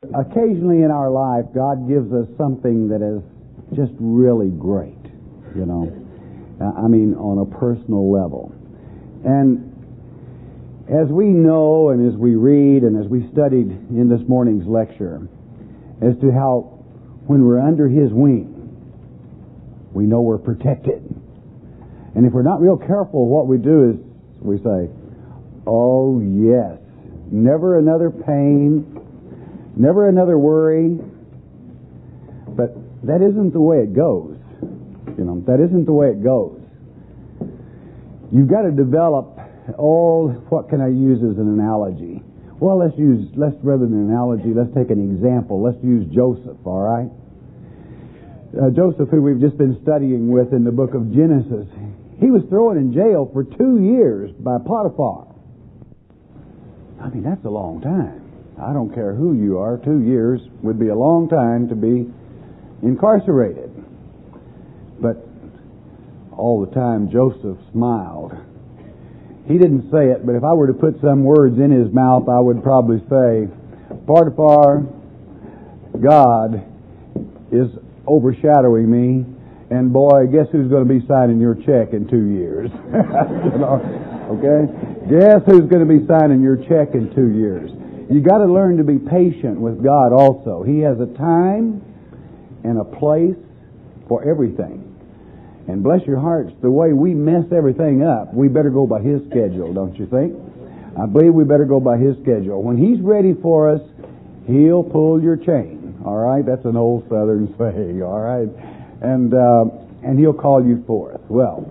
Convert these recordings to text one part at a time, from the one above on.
Occasionally in our life, God gives us something that is just really great, you know. I mean, on a personal level. And as we know and as we read and as we studied in this morning's lecture, as to how when we're under His wing, we know we're protected. And if we're not real careful, what we do is we say, oh yes, never another pain, never another worry. But that isn't the way it goes. You know, that isn't the way it goes. You've got to develop what can I use as an analogy? Well, rather than an analogy, let's take an example. Let's use Joseph, all right? Joseph, who we've just been studying with in the book of Genesis, he was thrown in jail for 2 years by Potiphar. I mean, that's a long time. I don't care who you are, 2 years would be a long time to be incarcerated. But all the time Joseph smiled. He didn't say it, but if I were to put some words in his mouth, I would probably say, Potiphar, God is overshadowing me, and boy, guess who's going to be signing your check in 2 years? You know, okay? Guess who's going to be signing your check in 2 years? You got to learn to be patient with God also. He has a time and a place for everything. And bless your hearts, the way we mess everything up, we better go by His schedule, don't you think? I believe we better go by His schedule. When He's ready for us, He'll pull your chain. All right? That's an old Southern saying, all right? And He'll call you forth. Well,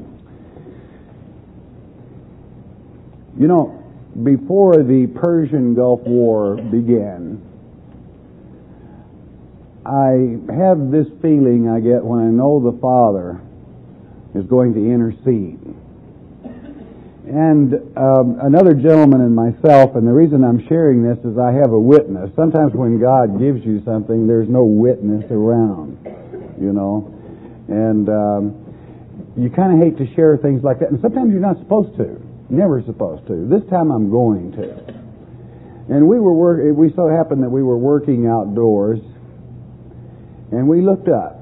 you know, before the Persian Gulf War began, I have this feeling I get when I know the Father is going to intercede. And another gentleman and myself, and the reason I'm sharing this is I have a witness. Sometimes when God gives you something, there's no witness around, you know. And you kind of hate to share things like that. And sometimes you're not supposed to. Never supposed to. This time I'm going to. And we so happened that we were working outdoors, and we looked up.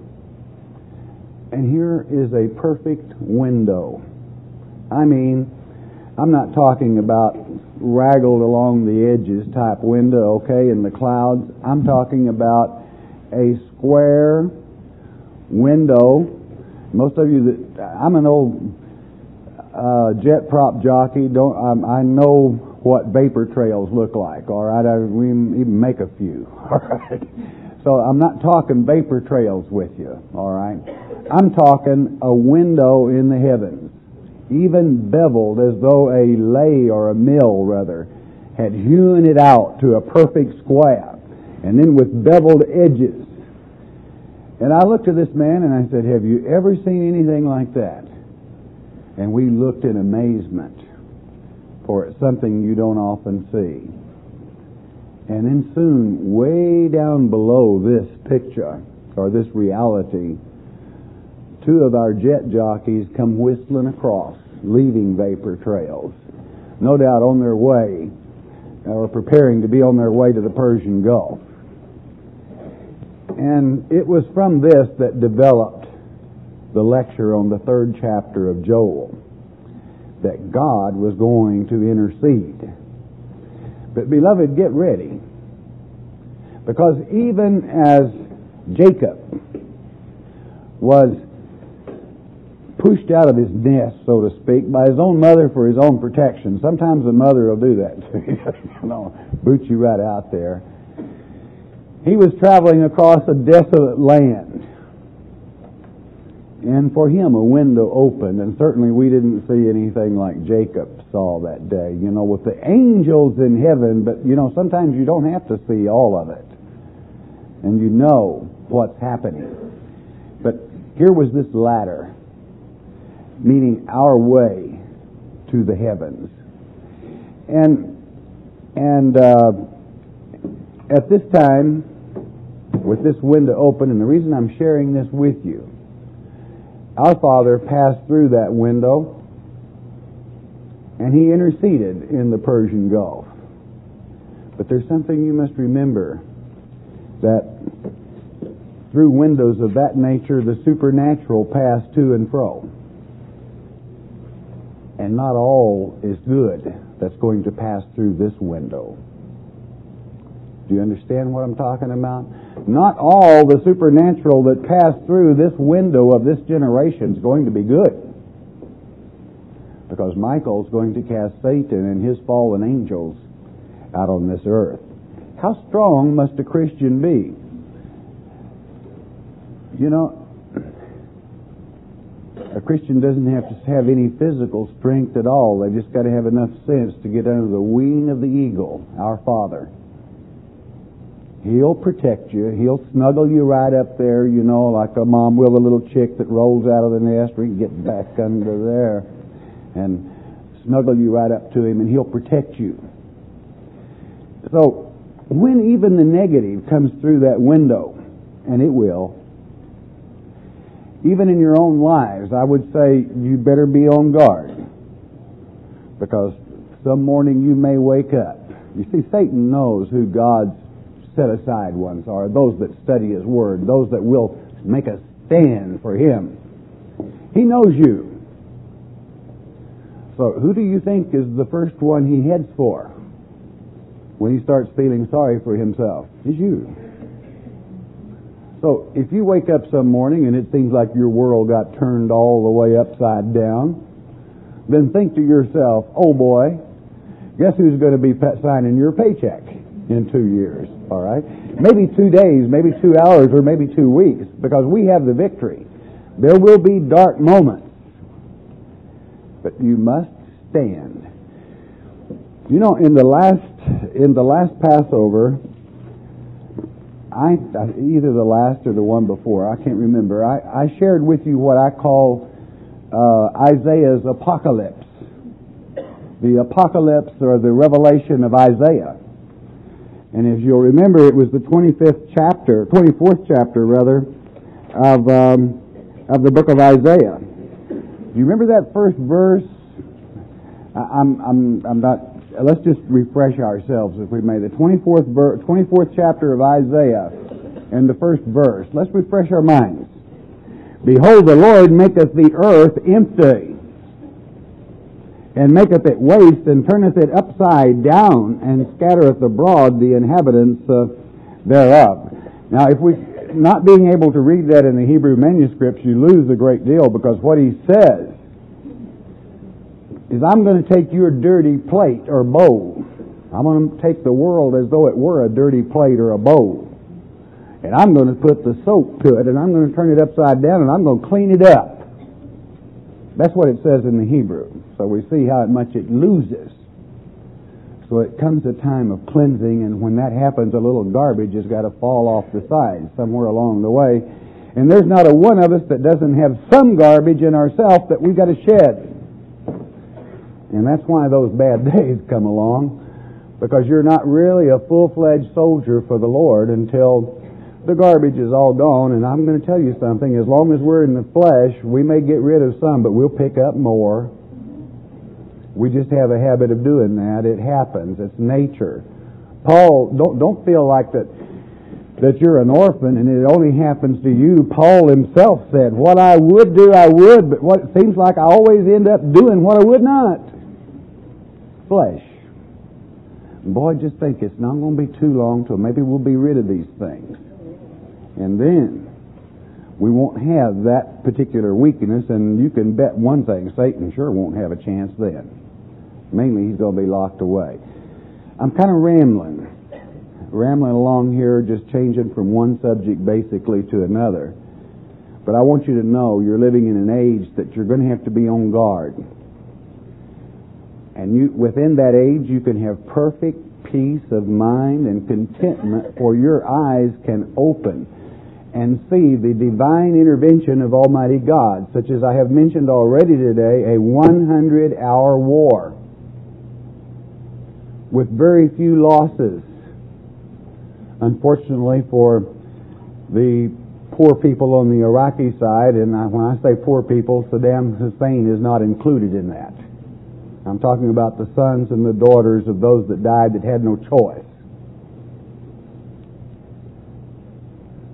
And here is a perfect window. I mean, I'm not talking about raggled along the edges type window, okay, in the clouds. I'm talking about a square window. Most of you I'm an old jet prop jockey. I know what vapor trails look like, all right? We even make a few, all right? So I'm not talking vapor trails with you, all right? I'm talking a window in the heavens, even beveled as though a lathe or a mill, rather, had hewn it out to a perfect square, and then with beveled edges. And I looked at this man and I said, have you ever seen anything like that? And we looked in amazement, for it's something you don't often see. And then soon, way down below this picture, or this reality, 2 of our jet jockeys come whistling across, leaving vapor trails. No doubt on their way, or preparing to be on their way to the Persian Gulf. And it was from this that developed the lecture on the 3rd chapter of Joel, that God was going to intercede. But beloved, get ready. Because even as Jacob was pushed out of his nest, so to speak, by his own mother for his own protection, sometimes a mother will do that to you, you know, boot you right out there. He was traveling across a desolate land. And for him, a window opened, and certainly we didn't see anything like Jacob saw that day, you know, with the angels in heaven, but, you know, sometimes you don't have to see all of it, and you know what's happening. But here was this ladder, meaning our way to the heavens. And at this time, with this window open, and the reason I'm sharing this with you, our Father passed through that window, and He interceded in the Persian Gulf. But there's something you must remember that through windows of that nature, the supernatural pass to and fro. And not all is good that's going to pass through this window. Do you understand what I'm talking about? Not all the supernatural that passed through this window of this generation is going to be good. Because Michael's going to cast Satan and his fallen angels out on this earth. How strong must a Christian be? You know, a Christian doesn't have to have any physical strength at all. They've just got to have enough sense to get under the wing of the eagle, our Father. He'll protect you. He'll snuggle you right up there, you know, like a mom will a little chick that rolls out of the nest. We can get back under there and snuggle you right up to him, and he'll protect you. So, when even the negative comes through that window, and it will, even in your own lives, I would say you better be on guard. Because some morning you may wake up. You see, Satan knows who God's set-aside ones are, those that study His Word, those that will make a stand for Him. He knows you. So who do you think is the first one he heads for when he starts feeling sorry for himself? It's you. So if you wake up some morning and it seems like your world got turned all the way upside down, then think to yourself, oh boy, guess who's going to be signing your paycheck in 2 years, all right? Maybe 2 days, maybe 2 hours, or maybe 2 weeks, because we have the victory. There will be dark moments, but you must stand. You know, in the last Passover, either the last or the one before, I can't remember, I shared with you what I call Isaiah's apocalypse. The apocalypse, or the revelation of Isaiah. And as you'll remember, it was the 24th chapter of the book of Isaiah. Do you remember that first verse? I'm not. Let's just refresh ourselves, if we may. The 24th chapter of Isaiah, and the first verse. Let's refresh our minds. Behold, the Lord maketh the earth empty, and maketh it waste, and turneth it upside down, and scattereth abroad the inhabitants thereof. Now, if we not being able to read that in the Hebrew manuscripts, you lose a great deal, because what he says is, I'm going to take your dirty plate or bowl. I'm going to take the world as though it were a dirty plate or a bowl. And I'm going to put the soap to it, and I'm going to turn it upside down, and I'm going to clean it up. That's what it says in the Hebrew. So we see how much it loses. So it comes a time of cleansing, and when that happens, a little garbage has got to fall off the side somewhere along the way. And there's not a one of us that doesn't have some garbage in ourselves that we've got to shed. And that's why those bad days come along, because you're not really a full-fledged soldier for the Lord until the garbage is all gone. And I'm going to tell you something, as long as we're in the flesh, we may get rid of some, but we'll pick up more. We just have a habit of doing that. It happens. It's nature. Paul, don't feel like that you're an orphan and it only happens to you. Paul himself said, what I would do, I would, but what it seems like I always end up doing what I would not. Flesh. Boy, just think, it's not going to be too long till maybe we'll be rid of these things. And then we won't have that particular weakness, and you can bet one thing, Satan sure won't have a chance then. Mainly, he's going to be locked away. I'm kind of rambling along here, just changing from one subject basically to another. But I want you to know you're living in an age that you're going to have to be on guard. And within that age, you can have perfect peace of mind and contentment, for your eyes can open and see the divine intervention of Almighty God, such as I have mentioned already today, a 100-hour war with very few losses. Unfortunately for the poor people on the Iraqi side, and when I say poor people, Saddam Hussein is not included in that. I'm talking about the sons and the daughters of those that died that had no choice.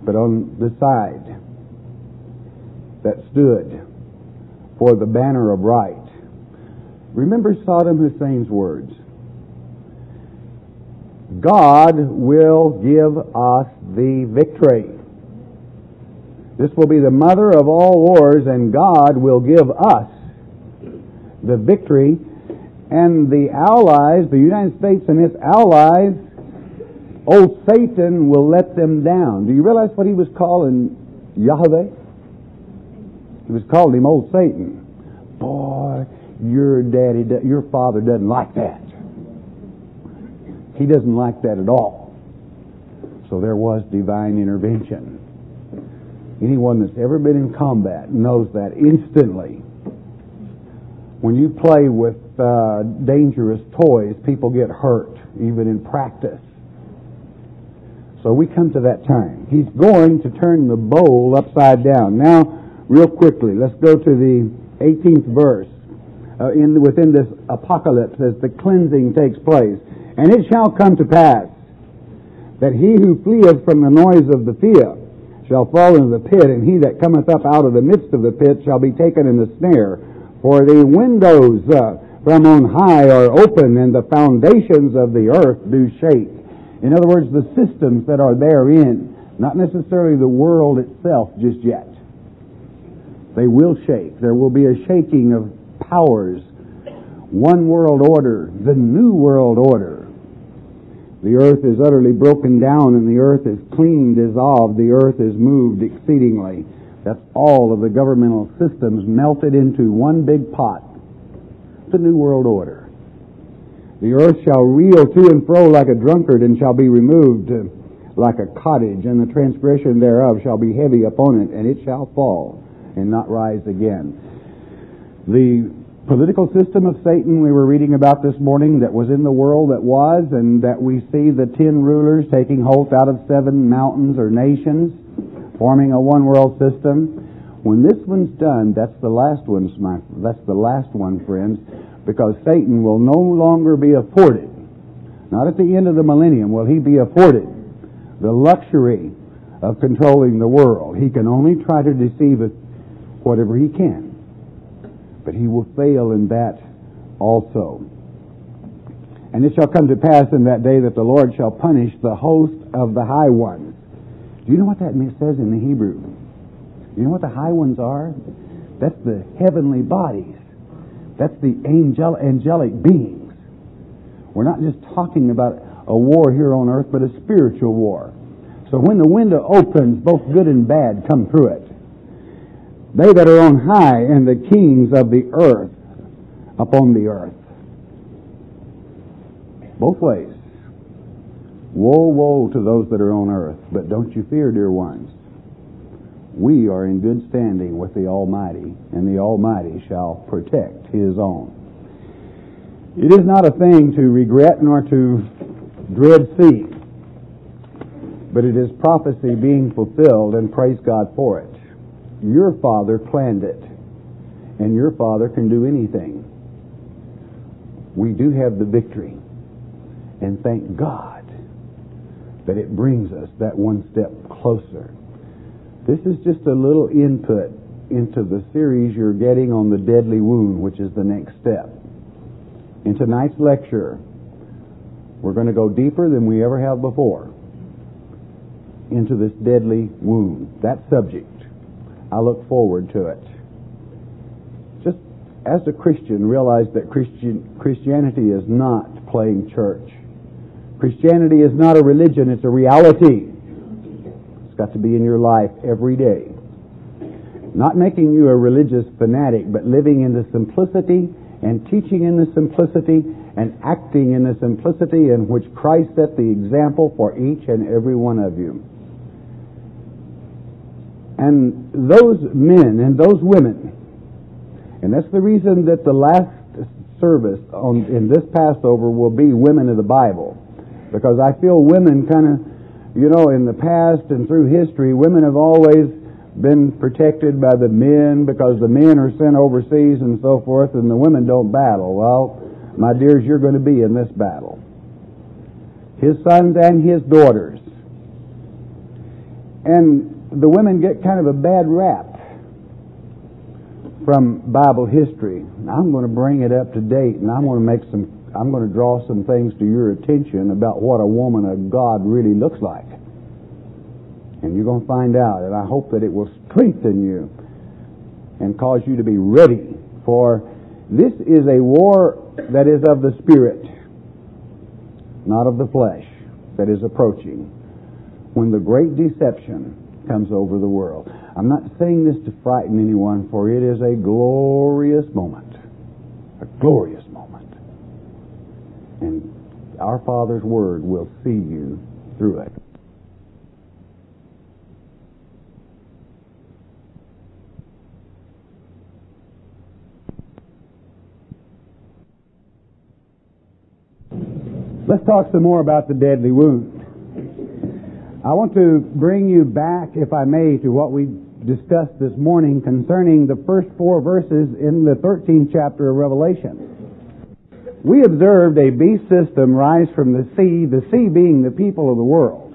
but on the side that stood for the banner of right. Remember Saddam Hussein's words. God will give us the victory. This will be the mother of all wars, and God will give us the victory. And the allies, the United States and its allies, old Satan will let them down. Do you realize what he was calling Yahweh? He was calling him old Satan. Boy, your father doesn't like that. He doesn't like that at all. So there was divine intervention. Anyone that's ever been in combat knows that instantly. When you play with dangerous toys, people get hurt, even in practice. So we come to that time. He's going to turn the bowl upside down. Now, real quickly, let's go to the 18th verse. Within this apocalypse, as the cleansing takes place. And it shall come to pass that he who fleeth from the noise of the field shall fall into the pit, and he that cometh up out of the midst of the pit shall be taken in the snare. For the windows from on high are open, and the foundations of the earth do shake. In other words, the systems that are therein, not necessarily the world itself just yet. They will shake. There will be a shaking of powers. One world order, the new world order. The earth is utterly broken down, and the earth is clean, dissolved. The earth is moved exceedingly. That's all of the governmental systems melted into one big pot. The new world order. The earth shall reel to and fro like a drunkard, and shall be removed like a cottage, and the transgression thereof shall be heavy upon it, and it shall fall and not rise again. The political system of Satan we were reading about this morning that was in the world that was, and that we see the 10 rulers taking hold out of 7 mountains or nations, forming a one world system. When this one's done, that's the last one, friends, because Satan will no longer be afforded, not at the end of the millennium will he be afforded the luxury of controlling the world. He can only try to deceive it whatever he can. But he will fail in that also. And it shall come to pass in that day that the Lord shall punish the host of the high ones. Do you know what that says in the Hebrew? You know what the high ones are? That's the heavenly bodies. That's the angelic beings. We're not just talking about a war here on earth, but a spiritual war. So when the window opens, both good and bad come through it. They that are on high, and the kings of the earth upon the earth. Both ways. Woe, woe to those that are on earth. But don't you fear, dear ones. We are in good standing with the Almighty, and the Almighty shall protect His own. It is not a thing to regret nor to dread seeing, but it is prophecy being fulfilled, and praise God for it. Your Father planned it, and your Father can do anything. We do have the victory, and thank God that it brings us that one step closer. This is just a little input into the series you're getting on the deadly wound, which is the next step. In tonight's lecture, we're going to go deeper than we ever have before into this deadly wound, that subject. I look forward to it. Just as a Christian, realize that Christianity is not playing church. Christianity is not a religion, it's a reality. It's got to be in your life every day. Not making you a religious fanatic, but living in the simplicity and teaching in the simplicity and acting in the simplicity in which Christ set the example for each and every one of you. And those men and those women, and that's the reason that the last service in this Passover will be women of the Bible, because I feel women kind of, in the past and through history, women have always been protected by the men because the men are sent overseas and so forth, and the women don't battle. Well, my dears, you're going to be in this battle. His sons and his daughters. And the women get kind of a bad rap from Bible history. I'm going to bring it up to date, and I'm going to draw some things to your attention about what a woman of God really looks like. And you're going to find out, and I hope that it will strengthen you and cause you to be ready, for this is a war that is of the Spirit, not of the flesh, that is approaching when the great deception comes over the world. I'm not saying this to frighten anyone, for it is a glorious moment. A glorious moment. And our Father's Word will see you through it. Let's talk some more about the deadly wound. I want to bring you back, if I may, to what we discussed this morning concerning the first 4 verses in the 13th chapter of Revelation. We observed a beast system rise from the sea being the people of the world.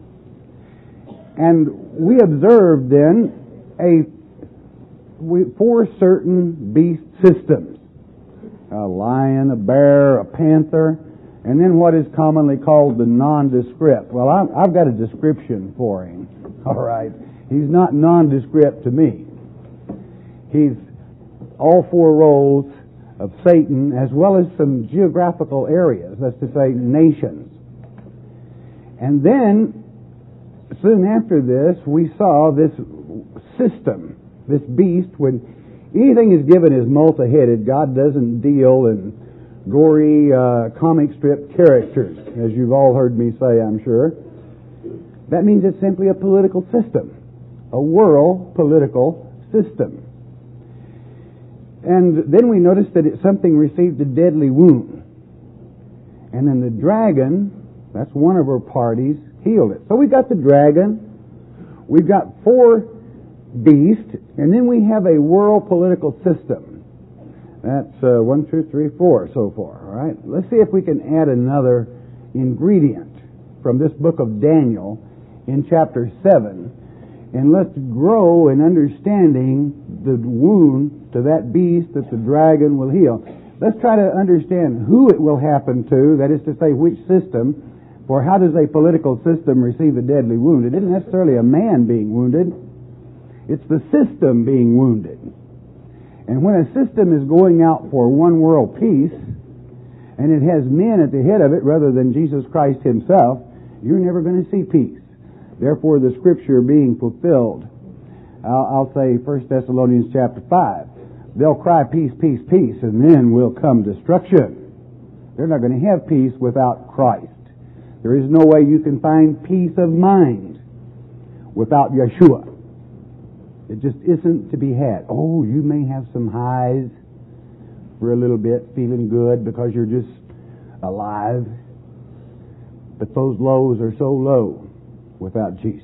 And we observed then 4 certain beast systems. A lion, a bear, a panther, and then what is commonly called the nondescript. Well, I've got a description for him. All right. He's not nondescript to me. He's all 4 roles of Satan, as well as some geographical areas, that's to say, nations. And then, soon after this, we saw this system, this beast. When anything is given as multi-headed, God doesn't deal in gory comic strip characters, as you've all heard me say, I'm sure. That means it's simply a political system, a world political system. And then we noticed that something received a deadly wound. And then the dragon, that's one of our parties, healed it. So we've got the dragon, we've got 4 beasts, and then we have a world political system. That's 1, 2, 3, 4 so far. All right. Let's see if we can add another ingredient from this book of Daniel in chapter 7, and let's grow in understanding the wound to that beast that the dragon will heal. Let's try to understand who it will happen to, that is to say, which system. For how does a political system receive a deadly wound? It isn't necessarily a man being wounded. It's the system being wounded. And when a system is going out for one world peace, and it has men at the head of it rather than Jesus Christ himself, you're never going to see peace. Therefore, the Scripture being fulfilled. I'll say 1 Thessalonians chapter 5. They'll cry, peace, peace, peace, and then will come destruction. They're not going to have peace without Christ. There is no way you can find peace of mind without Yeshua. It just isn't to be had. Oh, you may have some highs for a little bit, feeling good because you're just alive. But those lows are so low without Jesus.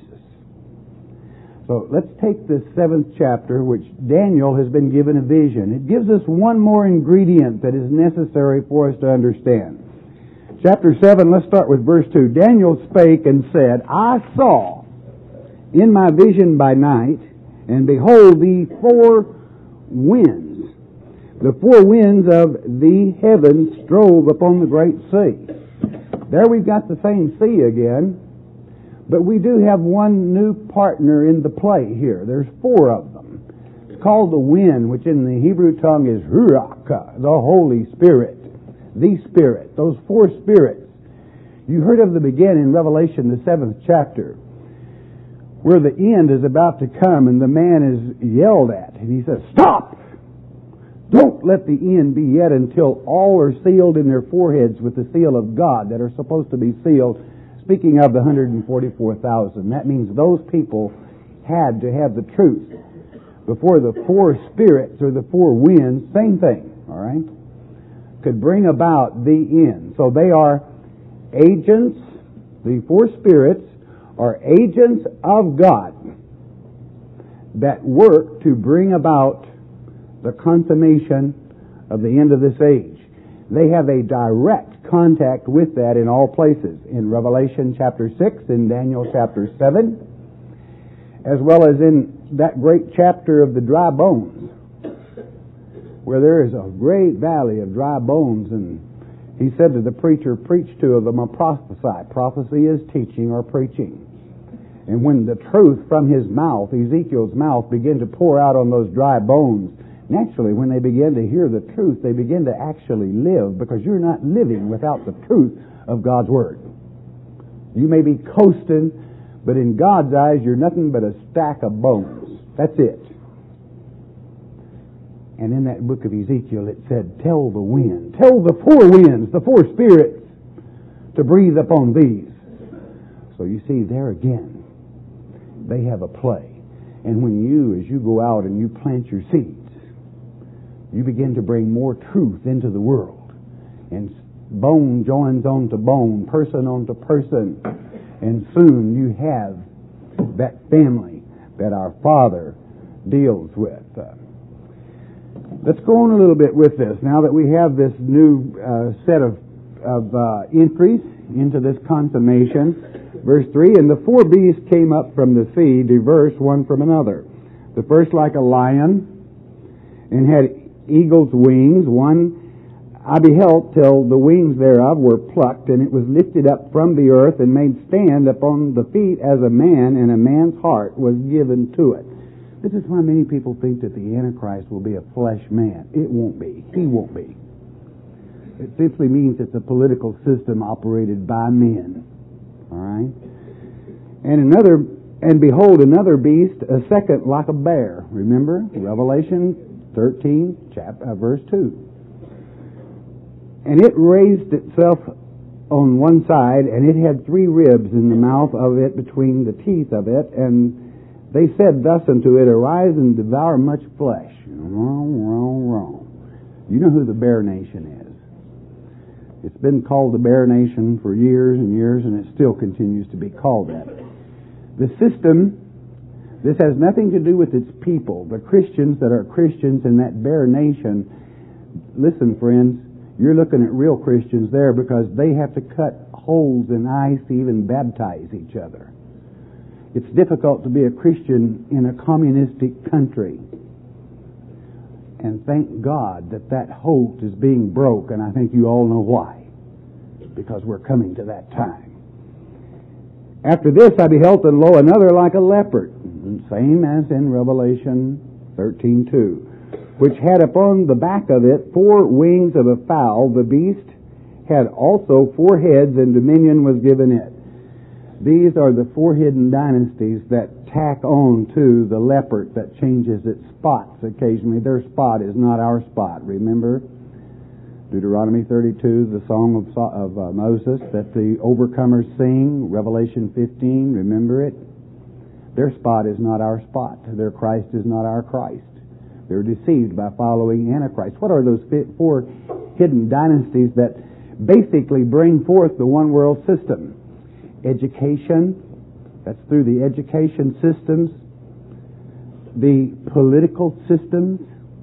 So let's take the 7th chapter, which Daniel has been given a vision. It gives us one more ingredient that is necessary for us to understand. Chapter 7, let's start with verse 2. Daniel spake and said, I saw in my vision by night, and behold, the 4 winds. The 4 winds of the heavens strove upon the great sea. There we've got the same sea again, but we do have one new partner in the play here. There's 4 of them. It's called the wind, which in the Hebrew tongue is Ruach, the Holy Spirit, the Spirit. Those 4 spirits. You heard of them again in Revelation, the 7th chapter, where the end is about to come and the man is yelled at. And he says, stop! Don't let the end be yet until all are sealed in their foreheads with the seal of God that are supposed to be sealed. Speaking of the 144,000, that means those people had to have the truth before the 4 spirits or the 4 winds, same thing, all right, could bring about the end. So they are agents, the 4 spirits are agents of God that work to bring about the consummation of the end of this age. They have a direct contact with that in all places. In Revelation chapter 6, in Daniel chapter 7, as well as in that great chapter of the dry bones, where there is a great valley of dry bones, and he said to the preacher, preach to them or prophesy. Prophecy is teaching or preaching. And when the truth from his mouth, Ezekiel's mouth, began to pour out on those dry bones, naturally, when they begin to hear the truth, they begin to actually live, because you're not living without the truth of God's Word. You may be coasting, but in God's eyes, you're nothing but a stack of bones. That's it. And in that book of Ezekiel, it said, tell the wind, tell the four winds, the four spirits, to breathe upon these. So you see, there again, they have a play. And when you, as you go out and you plant your seeds, you begin to bring more truth into the world. And bone joins onto bone, person onto person. And soon you have that family that our Father deals with. Let's go on a little bit with this. Now that we have this new set of entries into this consummation. Verse 3, and the four beasts came up from the sea, diverse one from another. The first like a lion, and had eagle's wings. One I beheld till the wings thereof were plucked, and it was lifted up from the earth, and made stand upon the feet as a man, and a man's heart was given to it. This is why many people think that the Antichrist will be a flesh man. It won't be. He won't be. It simply means it's a political system operated by men. All right? And behold, another beast, a second like a bear. Remember? Revelation 13, verse 2. And it raised itself on one side, and it had 3 ribs in the mouth of it, between the teeth of it, and they said thus unto it, arise and devour much flesh. Wrong. You know who the Bear Nation is. It's been called the Bear Nation for years and years, and it still continues to be called that. The system, this has nothing to do with its people. The Christians that are Christians in that Bear Nation, listen, friends, you're looking at real Christians there, because they have to cut holes in ice to even baptize each other. It's difficult to be a Christian in a communistic country. And thank God that that hold is being broke, and I think you all know why. Because we're coming to that time. After this I beheld, and lo, another like a leopard, same as in Revelation 13:2, which had upon the back of it 4 wings of a fowl. The beast had also 4 heads, and dominion was given it. These are the 4 hidden dynasties that tack on to the leopard that changes its spots occasionally. Their spot is not our spot. Remember Deuteronomy 32, the song of Moses that the overcomers sing. Revelation 15, remember it? Their spot is not our spot. Their Christ is not our Christ. They're deceived by following Antichrist. What are those 4 hidden dynasties that basically bring forth the one world system? Education, that's through the education systems, the political systems,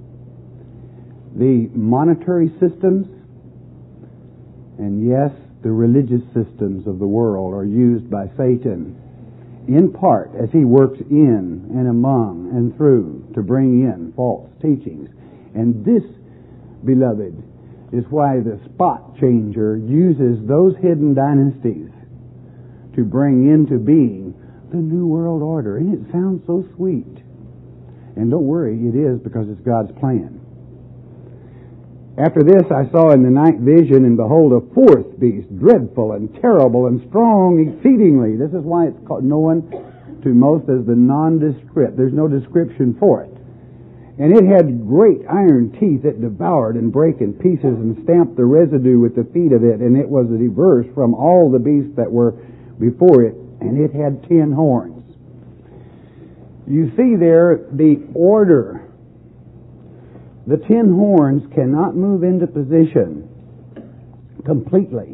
the monetary systems, and yes, the religious systems of the world are used by Satan in part as he works in and among and through to bring in false teachings. And this, beloved, is why the spot changer uses those hidden dynasties to bring into being the New World Order. And it sounds so sweet. And don't worry, it is, because it's God's plan. After this I saw in the night vision, and behold, a 4th beast, dreadful and terrible and strong exceedingly. This is why it's called, known to most as the nondescript. There's no description for it. And it had great iron teeth that devoured and brake in pieces and stamped the residue with the feet of it. And it was diverse from all the beasts that were before it, and it had 10 horns. You see there the order. The 10 horns cannot move into position completely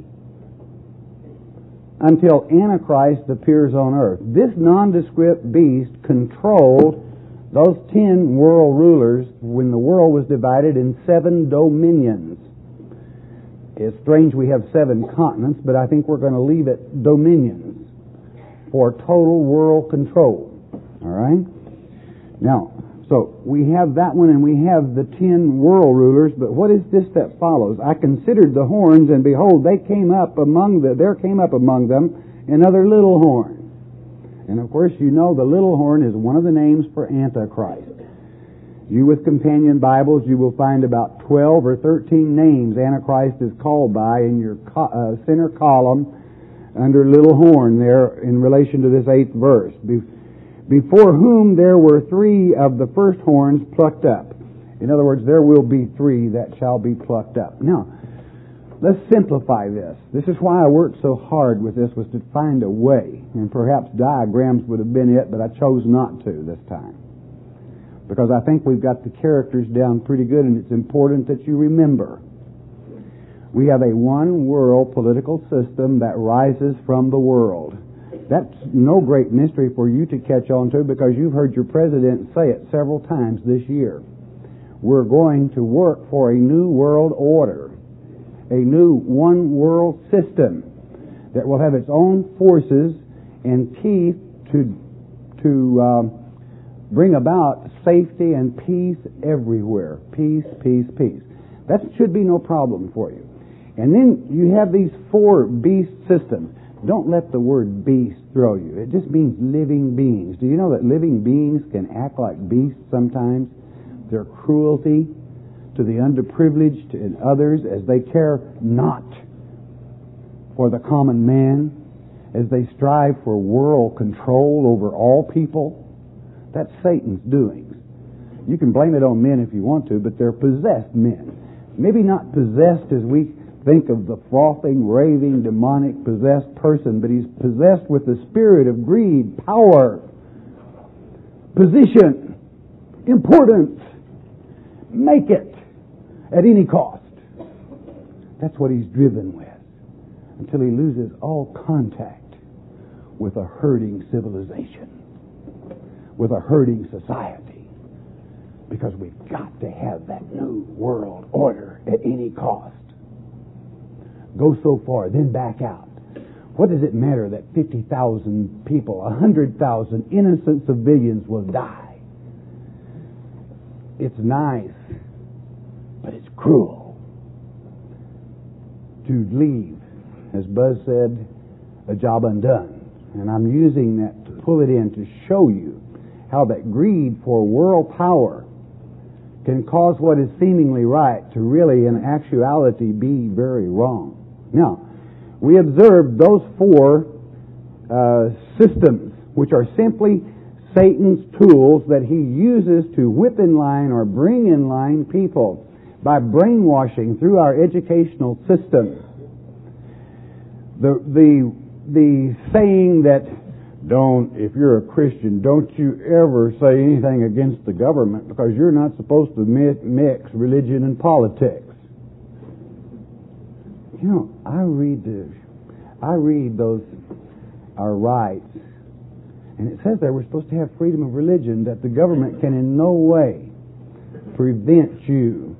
until Antichrist appears on earth. This nondescript beast controlled those 10 world rulers when the world was divided in 7 dominions. It's strange we have 7 continents, but I think we're going to leave it dominions for total world control. All All right? Now, so we have that one, and we have the 10 world rulers, but what is this that follows? I considered the horns, and behold, there came up among them another little horn. And of course, you know the little horn is one of the names for Antichrist. You with companion Bibles, you will find about 12 or 13 names Antichrist is called by in your center column under little horn there in relation to this 8th verse. Before whom there were 3 of the first horns plucked up. In other words, there will be 3 that shall be plucked up. Now, let's simplify this. This is why I worked so hard with this, was to find a way. And perhaps diagrams would have been it, but I chose not to this time. Because I think we've got the characters down pretty good, and it's important that you remember. We have a one-world political system that rises from the world. That's no great mystery for you to catch on to, because you've heard your president say it several times this year. We're going to work for a new world order, a new one-world system that will have its own forces and teeth to bring about safety and peace everywhere. Peace, peace, peace. That should be no problem for you. And then you have these 4 beast systems. Don't let the word beast throw you. It just means living beings. Do you know that living beings can act like beasts sometimes? Their cruelty to the underprivileged and others, as they care not for the common man, as they strive for world control over all people. That's Satan's doings. You can blame it on men if you want to, but they're possessed men. Maybe not possessed as we think of the frothing, raving, demonic, possessed person, but he's possessed with the spirit of greed, power, position, importance. Make it at any cost. That's what he's driven with, until he loses all contact with a hurting civilization, with a hurting society, because we've got to have that new world order at any cost. Go so far, then back out. What does it matter that 50,000 people, 100,000 innocent civilians will die? It's nice, but it's cruel to leave, as Buzz said, a job undone. And I'm using that to pull it in to show you how that greed for world power can cause what is seemingly right to really, in actuality, be very wrong. Now, we observed those 4 systems, which are simply Satan's tools that he uses to whip in line or bring in line people by brainwashing through our educational system. The saying that if you're a Christian, don't you ever say anything against the government, because you're not supposed to mix religion and politics. You know, I read those, our rights, and it says there we're supposed to have freedom of religion, that the government can in no way prevent you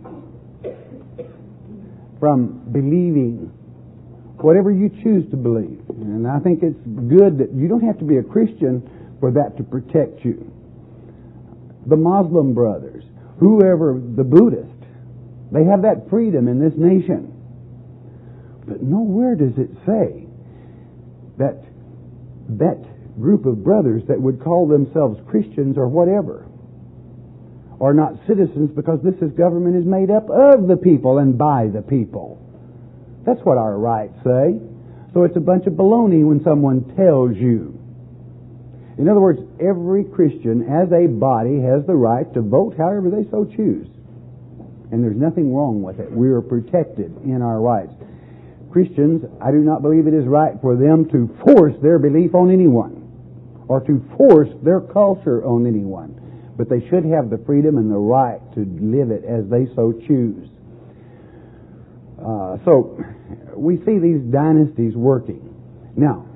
from believing whatever you choose to believe. And I think it's good that you don't have to be a Christian for that to protect you. The Muslim brothers, whoever, the Buddhist, they have that freedom in this nation. But nowhere does it say that that group of brothers that would call themselves Christians or whatever are not citizens, because this government is made up of the people and by the people. That's what our rights say. So it's a bunch of baloney when someone tells you. In other words, every Christian as a body has the right to vote however they so choose. And there's nothing wrong with it. We are protected in our rights. Christians, I do not believe it is right for them to force their belief on anyone or to force their culture on anyone. But they should have the freedom and the right to live it as they so choose. So we see these dynasties working. Now,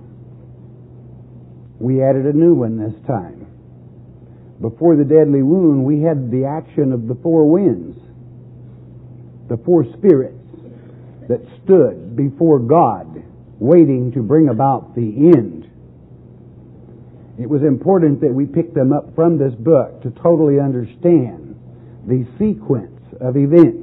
we added a new one this time. Before the deadly wound, we had the action of the 4 winds, the 4 spirits that stood before God, waiting to bring about the end. It was important that we pick them up from this book to totally understand the sequence of events.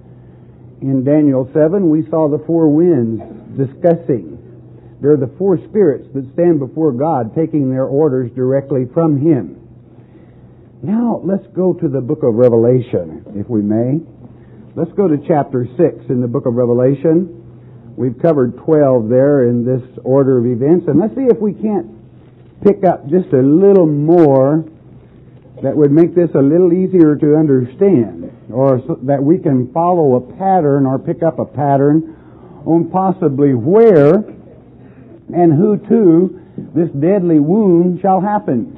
In Daniel 7, we saw the four winds discussing. They're the four spirits that stand before God, taking their orders directly from Him. Now, let's go to the book of Revelation, if we may. Let's go to chapter 6 in the book of Revelation. We've covered 12 there in this order of events, and let's see if we can't pick up just a little more that would make this a little easier to understand, or so that we can follow a pattern or pick up a pattern on possibly where and who to this deadly wound shall happen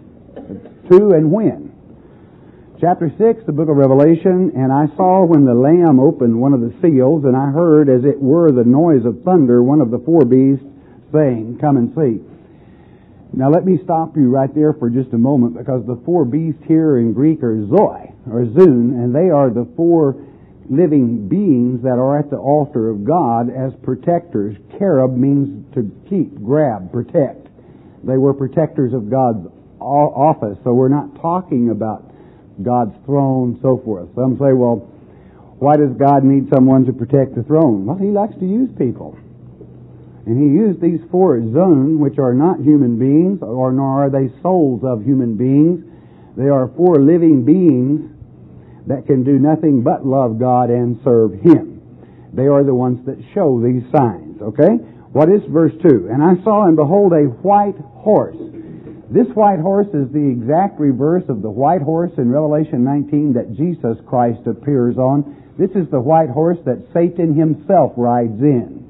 to and when. Chapter 6, the book of Revelation, and I saw when the Lamb opened one of the seals, and I heard as it were the noise of thunder, one of the four beasts saying, "Come and see." Now let me stop you right there for just a moment, because the four beasts here in Greek are Zoe, or Zun, and they are the four living beings that are at the altar of God as protectors. Cherub means to keep, grab, protect. They were protectors of God's office, so we're not talking about God's throne, so forth. Some say, well, why does God need someone to protect the throne? Well, He likes to use people. And He used these four Zun, which are not human beings, or nor are they souls of human beings. They are four living beings that can do nothing but love God and serve Him. They are the ones that show these signs, okay? What is verse 2? And I saw and behold a white horse. This white horse is the exact reverse of the white horse in Revelation 19 that Jesus Christ appears on. This is the white horse that Satan himself rides in.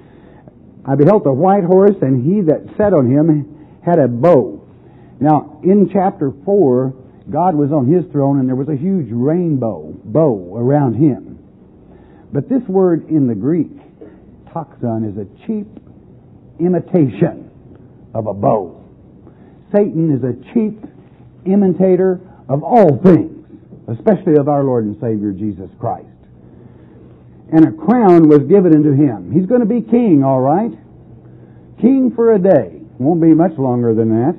I beheld the white horse, and he that sat on him had a bow. Now, in chapter 4, God was on His throne, and there was a huge rainbow bow around Him. But this word in the Greek, toxon, is a cheap imitation of a bow. Satan is a cheap imitator of all things, especially of our Lord and Savior Jesus Christ. And a crown was given unto Him. He's going to be king, all right. King for a day. Won't be much longer than that.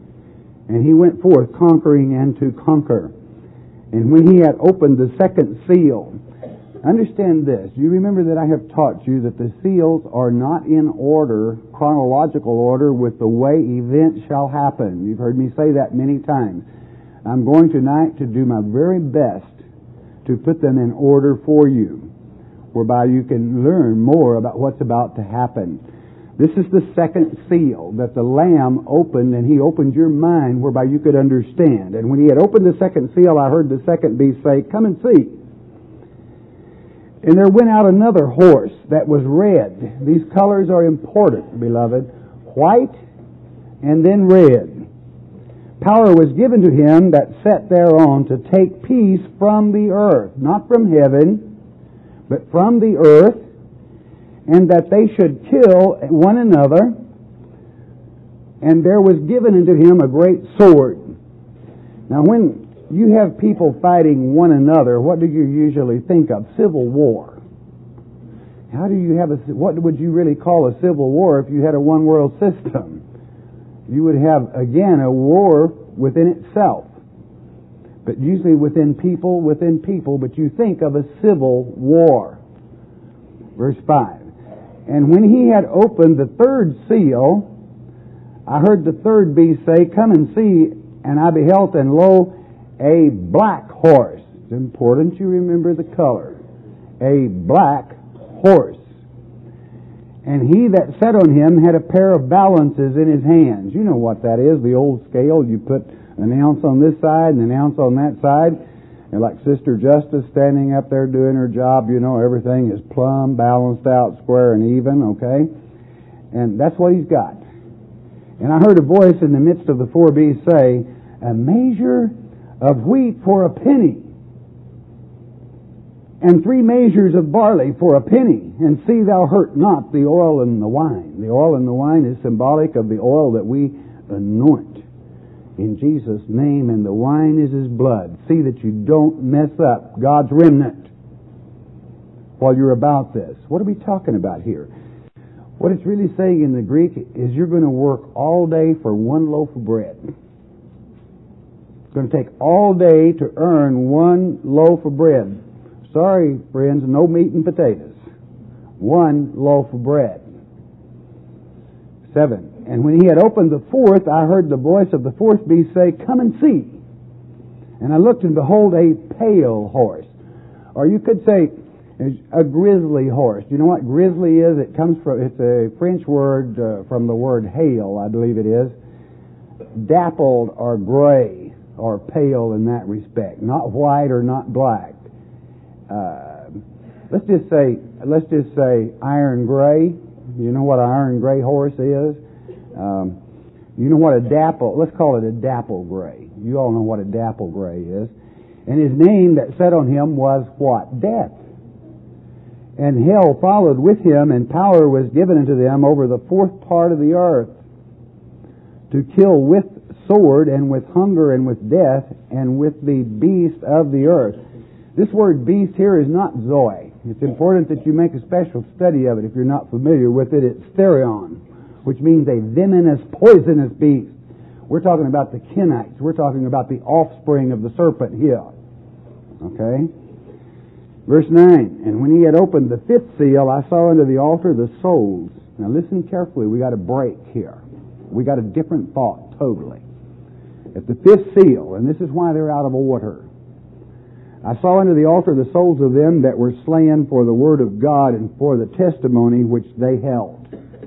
And He went forth conquering and to conquer. And when He had opened the second seal, understand this. You remember that I have taught you that the seals are not in order, chronological order, with the way events shall happen. You've heard me say that many times. I'm going tonight to do my very best to put them in order for you, whereby you can learn more about what's about to happen. This is the second seal that the Lamb opened, and He opened your mind whereby you could understand. And when He had opened the second seal, I heard the second beast say, "Come and see." And there went out another horse that was red. These colors are important, beloved. White and then red. Power was given to Him that sat thereon to take peace from the earth, not from heaven, but from the earth, and that they should kill one another. And there was given unto Him a great sword. Now, when you have people fighting one another, what do you usually think of? Civil war. How do you have what would you really call a civil war if you had a one-world system? You would have, again, a war within itself. But usually within people, but you think of a civil war. Verse 5. And when He had opened the third seal, I heard the third beast say, "Come and see." And I beheld, and lo, a black horse. It's important you remember the color. A black horse. And he that sat on him had a pair of balances in his hands. You know what that is, the old scale. You put an ounce on this side and an ounce on that side. And like Sister Justice standing up there doing her job, you know, everything is plumb, balanced out, square and even, okay? And that's what he's got. And I heard a voice in the midst of the four beasts say, "A measure of wheat for a penny, and 3 measures of barley for a penny, and see thou hurt not the oil and the wine." The oil and the wine is symbolic of the oil that we anoint in Jesus' name, and the wine is His blood. See that you don't mess up God's remnant while you're about this. What are we talking about here? What it's really saying in the Greek is you're going to work all day for one loaf of bread. It's going to take all day to earn one loaf of bread. Sorry, friends, no meat and potatoes. One loaf of bread. 7. And when he had opened the fourth, I heard the voice of the fourth beast say, "Come and see." And I looked, and behold, a pale horse. Or you could say a grizzly horse. Do you know what grizzly is? It's a French word from the word hail, I believe it is. Dappled or gray or pale in that respect. Not white or not black. Let's just say iron gray. You know what an iron gray horse is? You know what let's call it a dapple gray. You all know what a dapple gray is. And his name that sat on him was what? Death. And hell followed with him, and power was given unto them over the fourth part of the earth, to kill with sword, and with hunger, and with death, and with the beast of the earth. This word beast here is not Zoe. It's important that you make a special study of it if you're not familiar with it. It's therion, which means a venomous, poisonous beast. We're talking about the Kenites. We're talking about the offspring of the serpent here. Okay? Verse 9, and when he had opened the fifth seal, I saw under the altar the souls. Now listen carefully. We got a break here. We got a different thought totally. At the fifth seal, and this is why they're out of order. I saw under the altar the souls of them that were slain for the word of God and for the testimony which they held.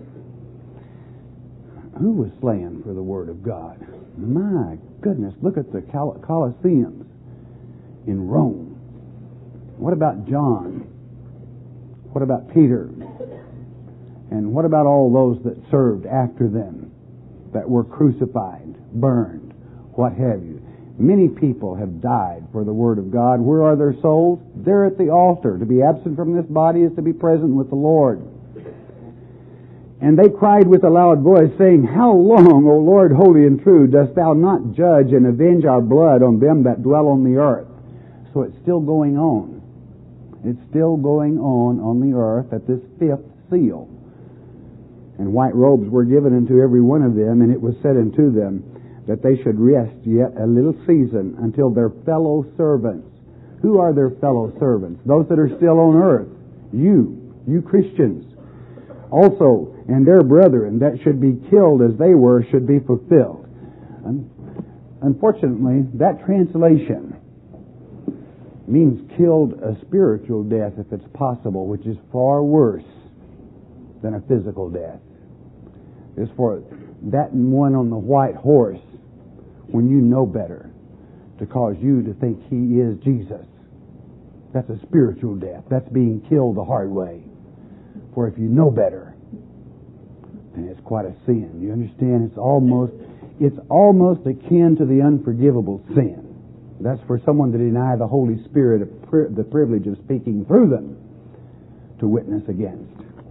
Who was slain for the word of God? My goodness, look at the Colosseums in Rome. What about John? What about Peter? And what about all those that served after them, that were crucified, burned, what have you? Many people have died for the Word of God. Where are their souls? They're at the altar. To be absent from this body is to be present with the Lord. And they cried with a loud voice, saying, How long, O Lord, holy and true, dost thou not judge and avenge our blood on them that dwell on the earth? So it's still going on. It's still going on the earth at this fifth seal. And white robes were given unto every one of them, and it was said unto them that they should rest yet a little season until their fellow servants. Who are their fellow servants? Those that are still on earth. You Christians. Also, and their brethren that should be killed as they were should be fulfilled. Unfortunately, that translation means killed a spiritual death if it's possible, which is far worse than a physical death. It's for that one on the white horse, when you know better, to cause you to think he is Jesus. That's a spiritual death. That's being killed the hard way. For if you know better, then it's quite a sin. You understand? It's almost akin to the unforgivable sin. That's for someone to deny the Holy Spirit the privilege of speaking through them to witness against.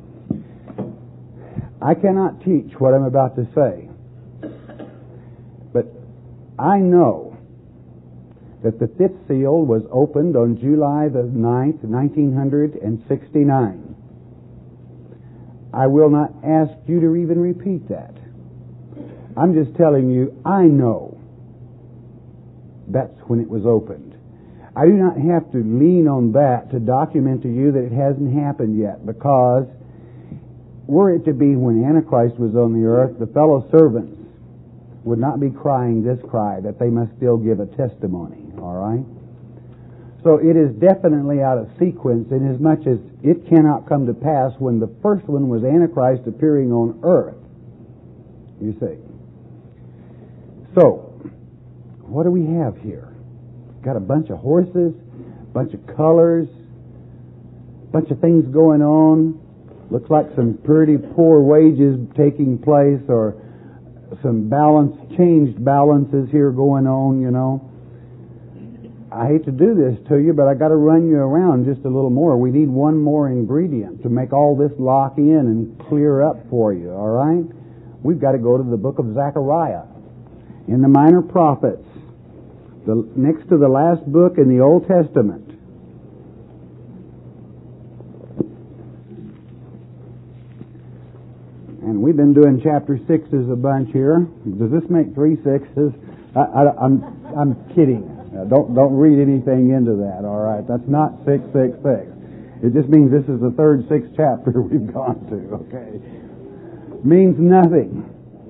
I cannot teach what I'm about to say, but I know that the fifth seal was opened on July the 9th, 1969. I will not ask you to even repeat that. I'm just telling you, I know that's when it was opened. I do not have to lean on that to document to you that it hasn't happened yet, because were it to be when Antichrist was on the earth, the fellow servants would not be crying this cry, that they must still give a testimony, all right? So it is definitely out of sequence, inasmuch as it cannot come to pass when the first one was Antichrist appearing on earth, you see. So, what do we have here? Got a bunch of horses, bunch of colors, bunch of things going on. Looks like some pretty poor wages taking place, or some changed balances here going on, you know. I hate to do this to you, but I got to run you around just a little more. We need one more ingredient to make all this lock in and clear up for you, all right? We've got to go to the book of Zechariah in the Minor Prophets, next to the last book in the Old Testament. And we've been doing chapter 6s a bunch here. Does this make 3 6s? I'm kidding. Don't read anything into that, all right? That's not 666. It just means this is the third 6th chapter we've gone to, okay? Means nothing.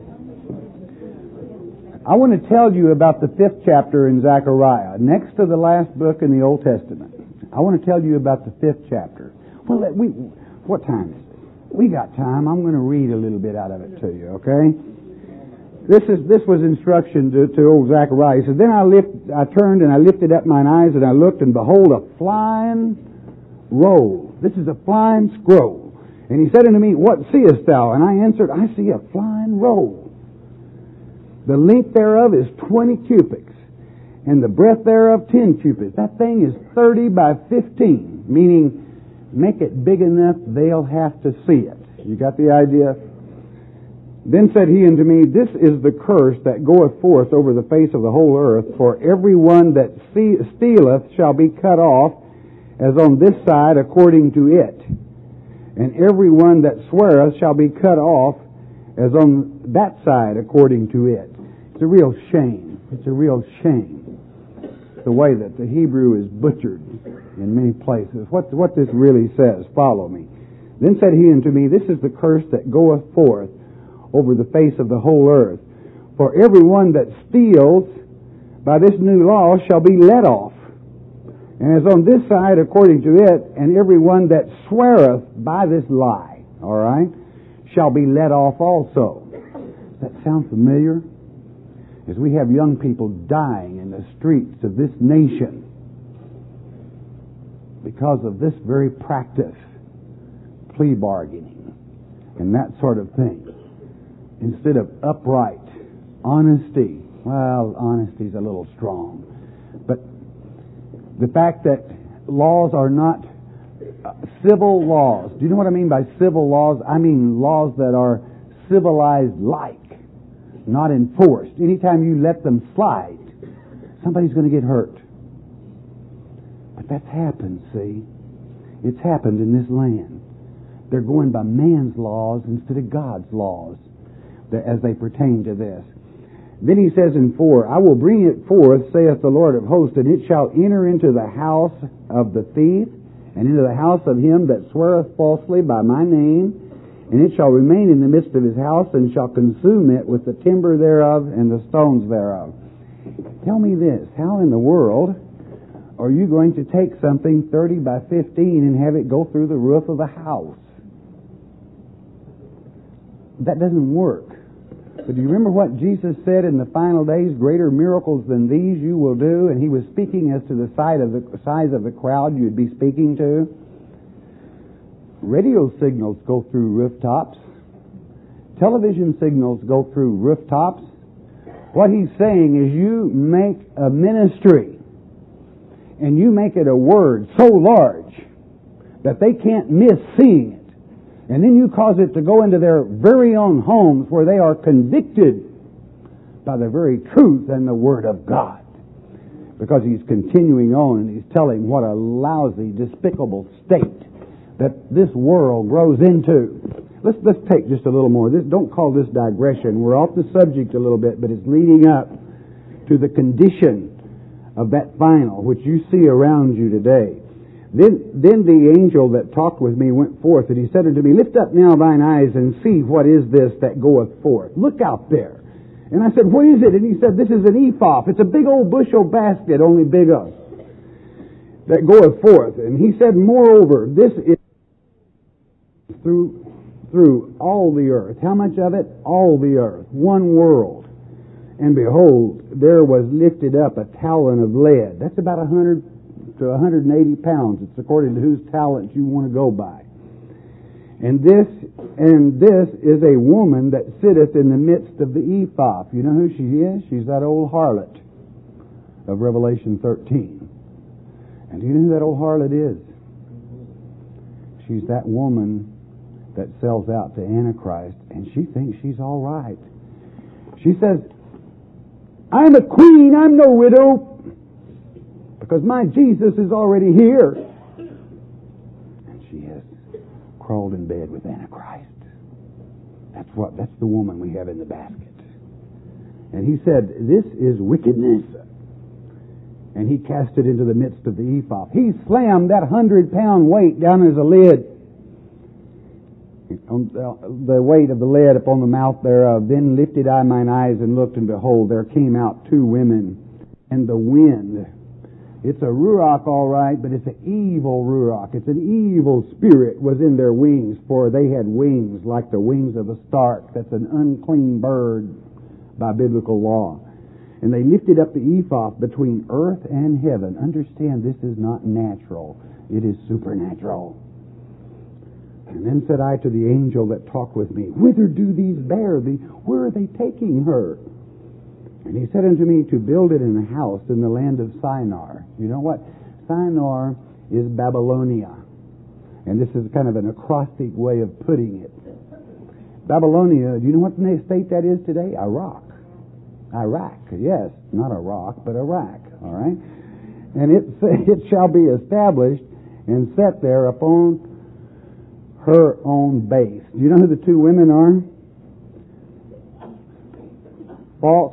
I want to tell you about the 5th chapter in Zechariah, next to the last book in the Old Testament. I want to tell you about the 5th chapter. Well, what time is it? We got time. I'm going to read a little bit out of it to you, okay? This was instruction to old Zechariah. He said, "Then I turned and I lifted up mine eyes and I looked, and behold, a flying roll." This is a flying scroll. "And he said unto me, What seest thou? And I answered, I see a flying roll. The length thereof is 20 cubits, and the breadth thereof 10 cubits." That thing is 30 by 15, meaning make it big enough they'll have to see it. You got the idea? "Then said he unto me, This is the curse that goeth forth over the face of the whole earth. For every one that stealeth shall be cut off, as on this side according to it. And every one that sweareth shall be cut off, as on that side according to it." It's a real shame. It's a real shame, the way that the Hebrew is butchered in many places. What this really says, follow me. "Then said he unto me, This is the curse that goeth forth over the face of the whole earth. For every one that steals by this new law shall be let off, and as on this side according to it, and every one that sweareth by this lie," all right, "shall be let off also." Does that sound familiar? As we have young people dying in the streets of this nation because of this very practice, plea bargaining and that sort of thing, instead of upright honesty. Well, honesty's a little strong, but the fact that laws are not civil laws. Do you know what I mean by civil laws? I mean laws that are civilized-like, not enforced. Anytime you let them slide, somebody's going to get hurt. But that's happened, see? It's happened in this land. They're going by man's laws instead of God's laws as they pertain to this. Then he says in 4, "I will bring it forth, saith the Lord of hosts, and it shall enter into the house of the thief, and into the house of him that sweareth falsely by my name, and it shall remain in the midst of his house, and shall consume it with the timber thereof and the stones thereof." Tell me this, how in the world are you going to take something 30 by 15 and have it go through the roof of a house? That doesn't work. But do you remember what Jesus said in the final days? "Greater miracles than these you will do." And he was speaking as to the size of the crowd you would be speaking to. Radio signals go through rooftops. Television signals go through rooftops. What he's saying is, you make a ministry and you make it a word so large that they can't miss seeing it. And then you cause it to go into their very own homes, where they are convicted by the very truth and the Word of God. Because he's continuing on and he's telling what a lousy, despicable state that this world grows into. Let's take just a little more. Don't call this digression. We're off the subject a little bit, but it's leading up to the condition of that final, which you see around you today. Then the angel that talked with me went forth, and he said unto me, "Lift up now thine eyes, and see what is this that goeth forth." Look out there. And I said, "What is it?" And he said, "This is an ephah. It's a big old bushel basket, only bigger, that goeth forth." And he said, "Moreover, this is through all the earth." How much of it? All the earth. One world. "And behold, there was lifted up a talent of lead." That's about 100 to 180 pounds. It's according to whose talent you want to go by. And this is a woman that sitteth in the midst of the ephah." You know who she is? She's that old harlot of Revelation 13. And do you know who that old harlot is? She's that woman that sells out to Antichrist, and she thinks she's all right. She says, "I'm a queen, I'm no widow, because my Jesus is already here." And she has crawled in bed with Antichrist. That's the woman we have in the basket. And he said, this is wickedness. And he cast it into the midst of the ephah. He slammed that 100-pound weight down as a lid. The weight of the lid upon the mouth thereof. Then lifted I mine eyes and looked, and behold, there came out two women. And the wind, it's a ruach all right, but it's an evil ruach. It's an evil spirit was in their wings, for they had wings like the wings of a stark. That's an unclean bird by biblical law. And they lifted up the ephah between earth and heaven. Understand, this is not natural. It is supernatural. And then said I to the angel that talked with me, whither do these bear thee? Where are they taking her? And he said unto me, to build it in a house in the land of Shinar. You know what? Shinar is Babylonia. And this is kind of an acrostic way of putting it. Babylonia, do you know what state that is today? Iraq, yes. Not Iraq, but Iraq. All right? And it shall be established and set there upon her own base. Do you know who the two women are? False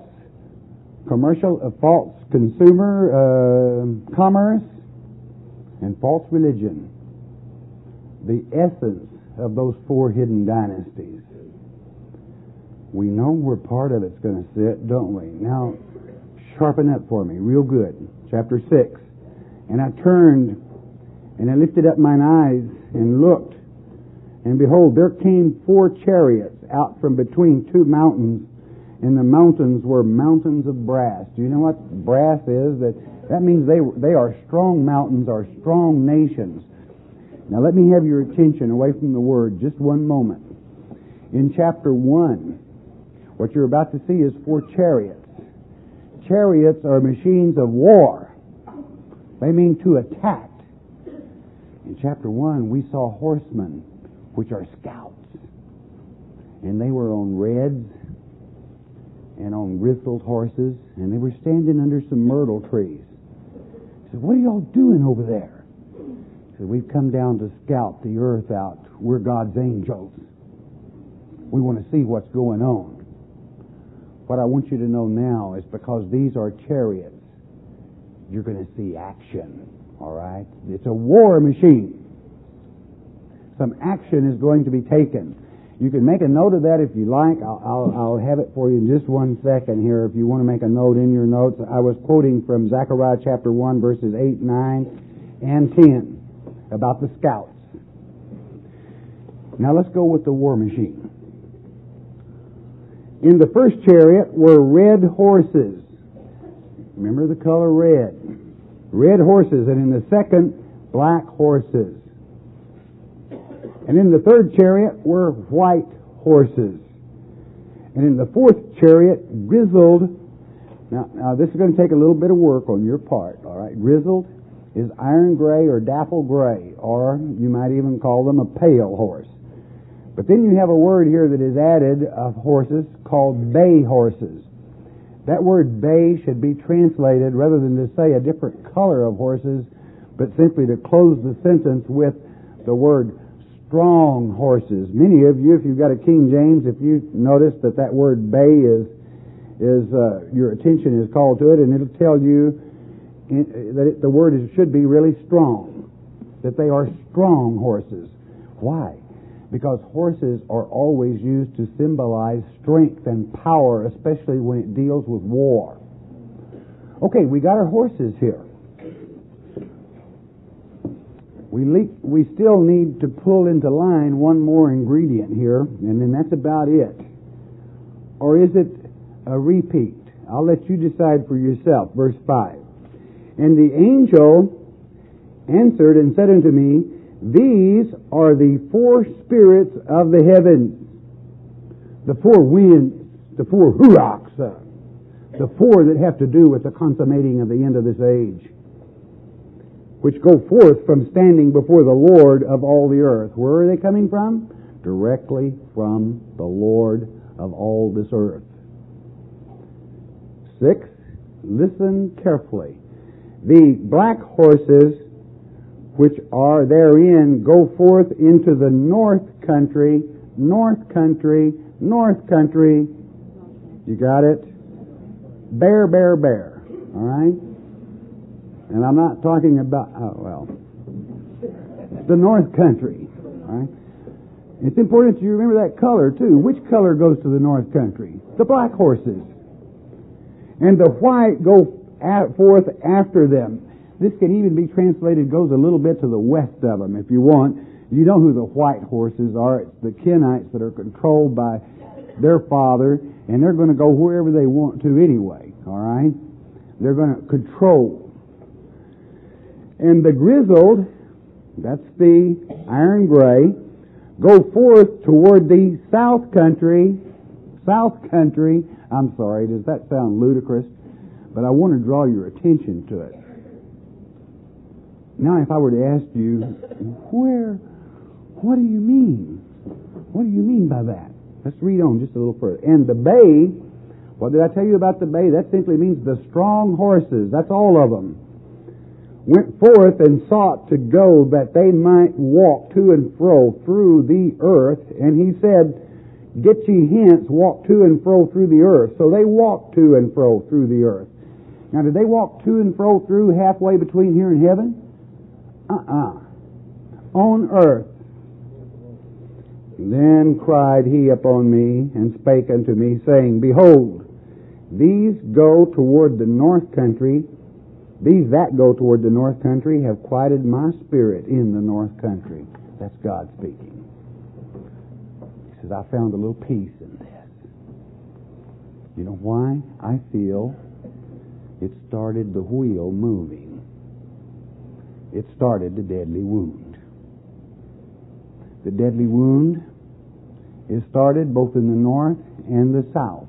consumer commerce and false religion. The essence of those four hidden dynasties. We know where part of it's going to sit, don't we? Now, sharpen up for me, real good. Chapter 6. And I turned, and I lifted up mine eyes, and looked, and behold, there came 4 chariots out from between 2 mountains, and the mountains were mountains of brass. Do you know what brass is? That means they are strong mountains, are strong nations. Now let me have your attention away from the word just one moment. In chapter 1, what you're about to see is 4 chariots. Chariots are machines of war. They mean to attack. In chapter 1, we saw horsemen, which are scouts. And they were on reds and on grizzled horses, and they were standing under some myrtle trees. He said, what are y'all doing over there? He said, we've come down to scout the earth out. We're God's angels. We want to see what's going on. What I want you to know now is because these are chariots, you're going to see action, all right? It's a war machine. Some action is going to be taken. You can make a note of that if you like. I'll have it for you in just one second here if you want to make a note in your notes. I was quoting from Zechariah chapter 1, verses 8, 9, and 10 about the scouts. Now let's go with the war machine. In the first chariot were red horses. Remember the color red. Red horses. And in the second, black horses. And in the third chariot were white horses. And in the fourth chariot, grizzled. Now this is going to take a little bit of work on your part, all right? Grizzled is iron gray or dapple gray, or you might even call them a pale horse. But then you have a word here that is added of horses called bay horses. That word bay should be translated, rather than to say a different color of horses, but simply to close the sentence with the word strong horses. Many of you, if you've got a King James, if you notice that word bay is your attention is called to it, and it'll tell you that the word should be really strong, that they are strong horses. Why? Because horses are always used to symbolize strength and power, especially when it deals with war. Okay, we got our horses here. We still need to pull into line one more ingredient here, and then that's about it. Or is it a repeat? I'll let you decide for yourself. Verse 5. And the angel answered and said unto me, these are the 4 spirits of the heavens, the 4 winds, the 4 ruachs, the 4 that have to do with the consummating of the end of this age, which go forth from standing before the Lord of all the earth. Where are they coming from? Directly from the Lord of all this earth. 6, listen carefully. The black horses which are therein go forth into the north country, North country. You got it? Bear, bear, bear. All right? And I'm not talking about, the North country. All right? It's important you remember that color, too. Which color goes to the North country? The black horses. And the white go forth after them. This can even be translated, goes a little bit to the west of them, if you want. You know who the white horses are. It's the Kenites that are controlled by their father, and they're going to go wherever they want to anyway, all right? They're going to control. And the grizzled, that's the iron gray, go forth toward the south country. South country. I'm sorry, does that sound ludicrous? But I want to draw your attention to it. Now, if I were to ask you, what do you mean? What do you mean by that? Let's read on just a little further. And the bay, what did I tell you about the bay? That simply means the strong horses. That's all of them. Went forth and sought to go that they might walk to and fro through the earth. And he said, get ye hence, walk to and fro through the earth. So they walked to and fro through the earth. Now, did they walk to and fro through halfway between here and heaven? On earth. Then cried he upon me, and spake unto me, saying, behold, these go toward the north country. These that go toward the north country have quieted my spirit in the north country. That's God speaking. He says, I found a little peace in this. You know why? I feel it started the wheel moving. It started the deadly wound. The deadly wound is started both in the north and the south.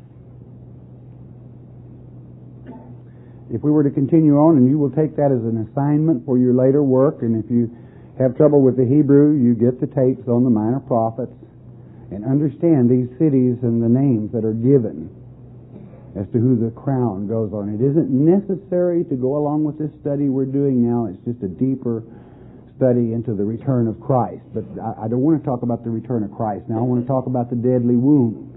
If we were to continue on, and you will take that as an assignment for your later work, and if you have trouble with the Hebrew, you get the tapes on the minor prophets and understand these cities and the names that are given as to who the crown goes on. It isn't necessary to go along with this study we're doing now. It's just a deeper study into the return of Christ. But I don't want to talk about the return of Christ. Now I want to talk about the deadly wound.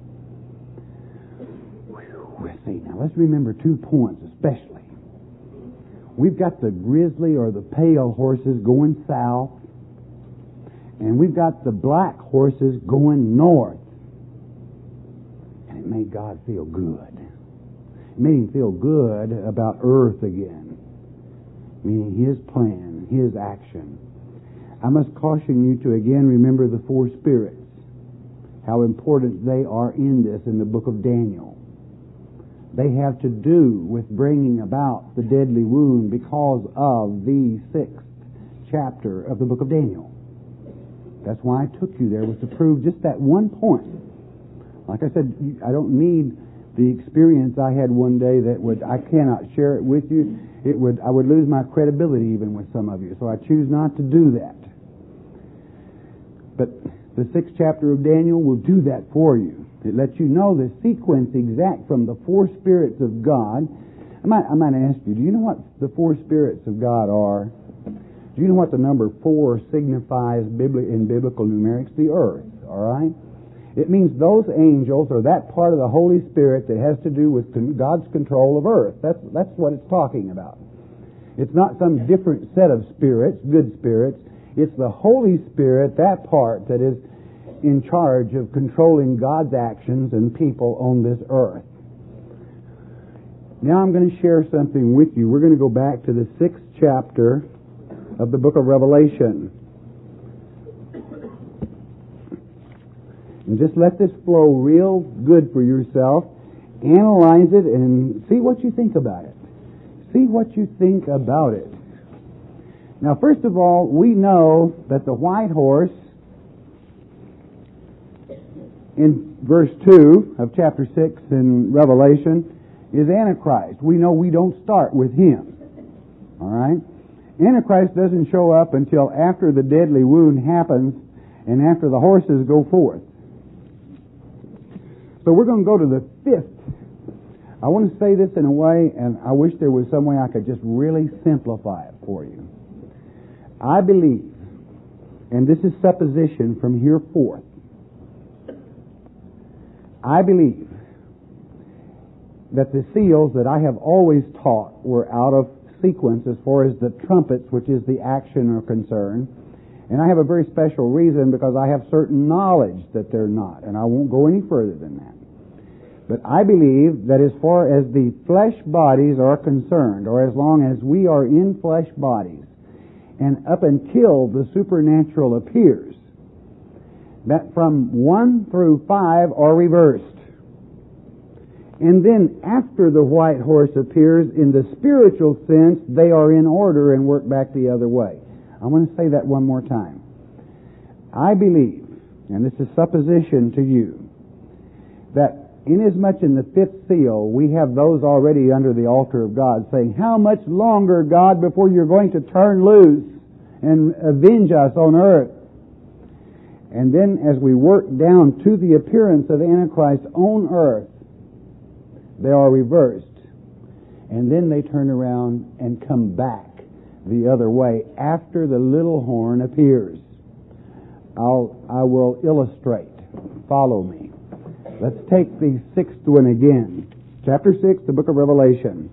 Let's see. Now let's remember 2 points especially. We've got the grizzly or the pale horses going south, and we've got the black horses going north. And it made God feel good. It made him feel good about earth again, meaning his plan, his action. I must caution you to again remember the 4 spirits, how important they are in this in the book of Daniel. They have to do with bringing about the deadly wound because of the 6th chapter of the book of Daniel. That's why I took you there, was to prove just that one point. Like I said, I don't need the experience I had one day I cannot share it with you. I would lose my credibility even with some of you. So I choose not to do that. But the 6th chapter of Daniel will do that for you. It lets you know the sequence exact from the 4 spirits of God. I might ask you, do you know what the 4 spirits of God are? Do you know what the number 4 signifies in biblical numerics? The earth, all right? It means those angels or that part of the Holy Spirit that has to do with God's control of earth. That's what it's talking about. It's not some different set of spirits, good spirits. It's the Holy Spirit, that part that is in charge of controlling God's actions and people on this earth. Now I'm going to share something with you. We're going to go back to the 6th chapter of the book of Revelation. And just let this flow real good for yourself. Analyze it and see what you think about it. See what you think about it. Now, first of all, we know that the white horse in verse 2 of chapter 6 in Revelation is Antichrist. We know we don't start with him. All right? Antichrist doesn't show up until after the deadly wound happens and after the horses go forth. So we're going to go to the 5th. I want to say this in a way, and I wish there was some way I could just really simplify it for you. I believe, and this is supposition from here forth, I believe that the seals that I have always taught were out of sequence as far as the trumpets, which is the action, are concerned. And I have a very special reason, because I have certain knowledge that they're not, and I won't go any further than that. But I believe that as far as the flesh bodies are concerned, or as long as we are in flesh bodies, and up until the supernatural appears, that from 1 through 5 are reversed. And then after the white horse appears, in the spiritual sense, they are in order and work back the other way. I want to say that one more time. I believe, and this is supposition to you, that inasmuch in the fifth seal we have those already under the altar of God saying, "How much longer, God, before you're going to turn loose and avenge us on earth?" And then as we work down to the appearance of Antichrist on earth, they are reversed. And then they turn around and come back the other way after the little horn appears. I will illustrate. Follow me. Let's take the sixth one again. Chapter 6, the book of Revelation.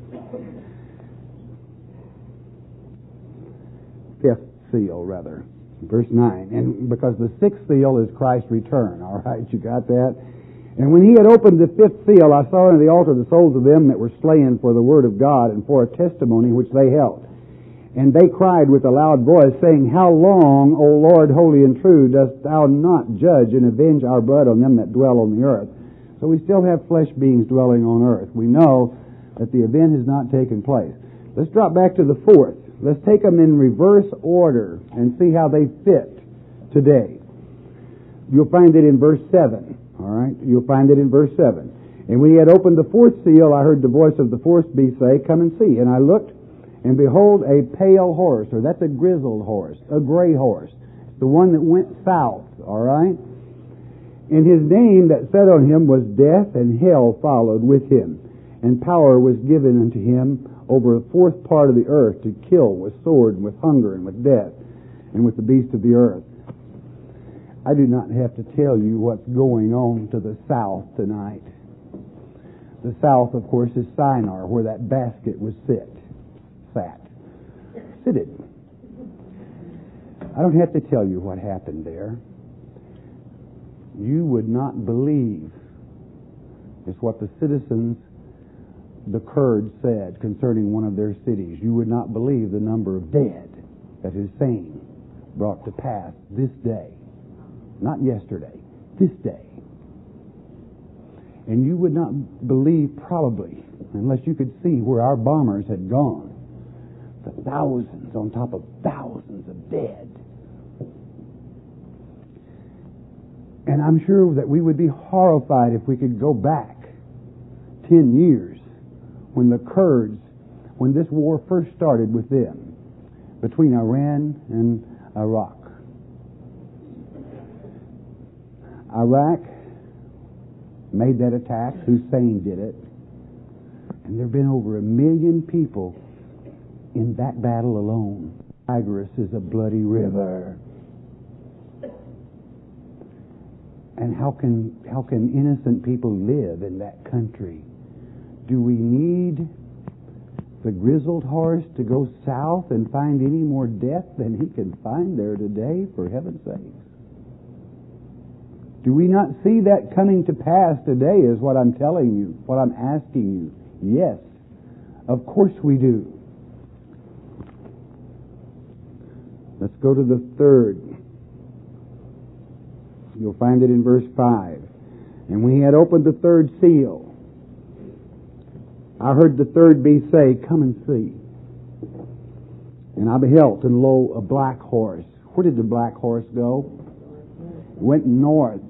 Fifth seal, rather. Verse 9. And because the sixth seal is Christ's return. All right, you got that? And when he had opened the fifth seal, I saw under the altar the souls of them that were slain for the word of God and for a testimony which they held. And they cried with a loud voice, saying, "How long, O Lord, holy and true, dost thou not judge and avenge our blood on them that dwell on the earth?" So we still have flesh beings dwelling on earth. We know that the event has not taken place. Let's drop back to the fourth. Let's take them in reverse order and see how they fit today. You'll find it in verse 7. All right? You'll find it in verse 7. "And when he had opened the fourth seal, I heard the voice of the fourth beast say, 'Come and see.' And I looked, and behold, a pale horse," or that's a grizzled horse, a gray horse, the one that went south, all right? "And his name that sat on him was Death, and hell followed with him. And power was given unto him over a fourth part of the earth to kill with sword, and with hunger, and with death, and with the beasts of the earth." I do not have to tell you what's going on to the south tonight. The south, of course, is Shinar, where that basket was sat. Seated. I don't have to tell you what happened there. You would not believe is what the citizens, the Kurds, said concerning one of their cities. You would not believe the number of dead that Hussein brought to pass this day. Not yesterday, this day. And you would not believe, probably, unless you could see where our bombers had gone, the thousands on top of thousands of dead. And I'm sure that we would be horrified if we could go back 10 years when the Kurds, when this war first started with them, between Iran and Iraq. Iraq made that attack. Hussein did it. And there have been over 1 million people in that battle alone. Tigris is a bloody river. And how can innocent people live in that country? Do we need the grizzled horse to go south and find any more death than he can find there today, for heaven's sake? Do we not see that coming to pass today, is what I'm telling you, what I'm asking you? Yes, of course we do. Let's go to the third. You'll find it in verse 5. "And when he had opened the third seal, I heard the third beast say, 'Come and see.' And I beheld, and lo, a black horse." Where did the black horse go? It went north.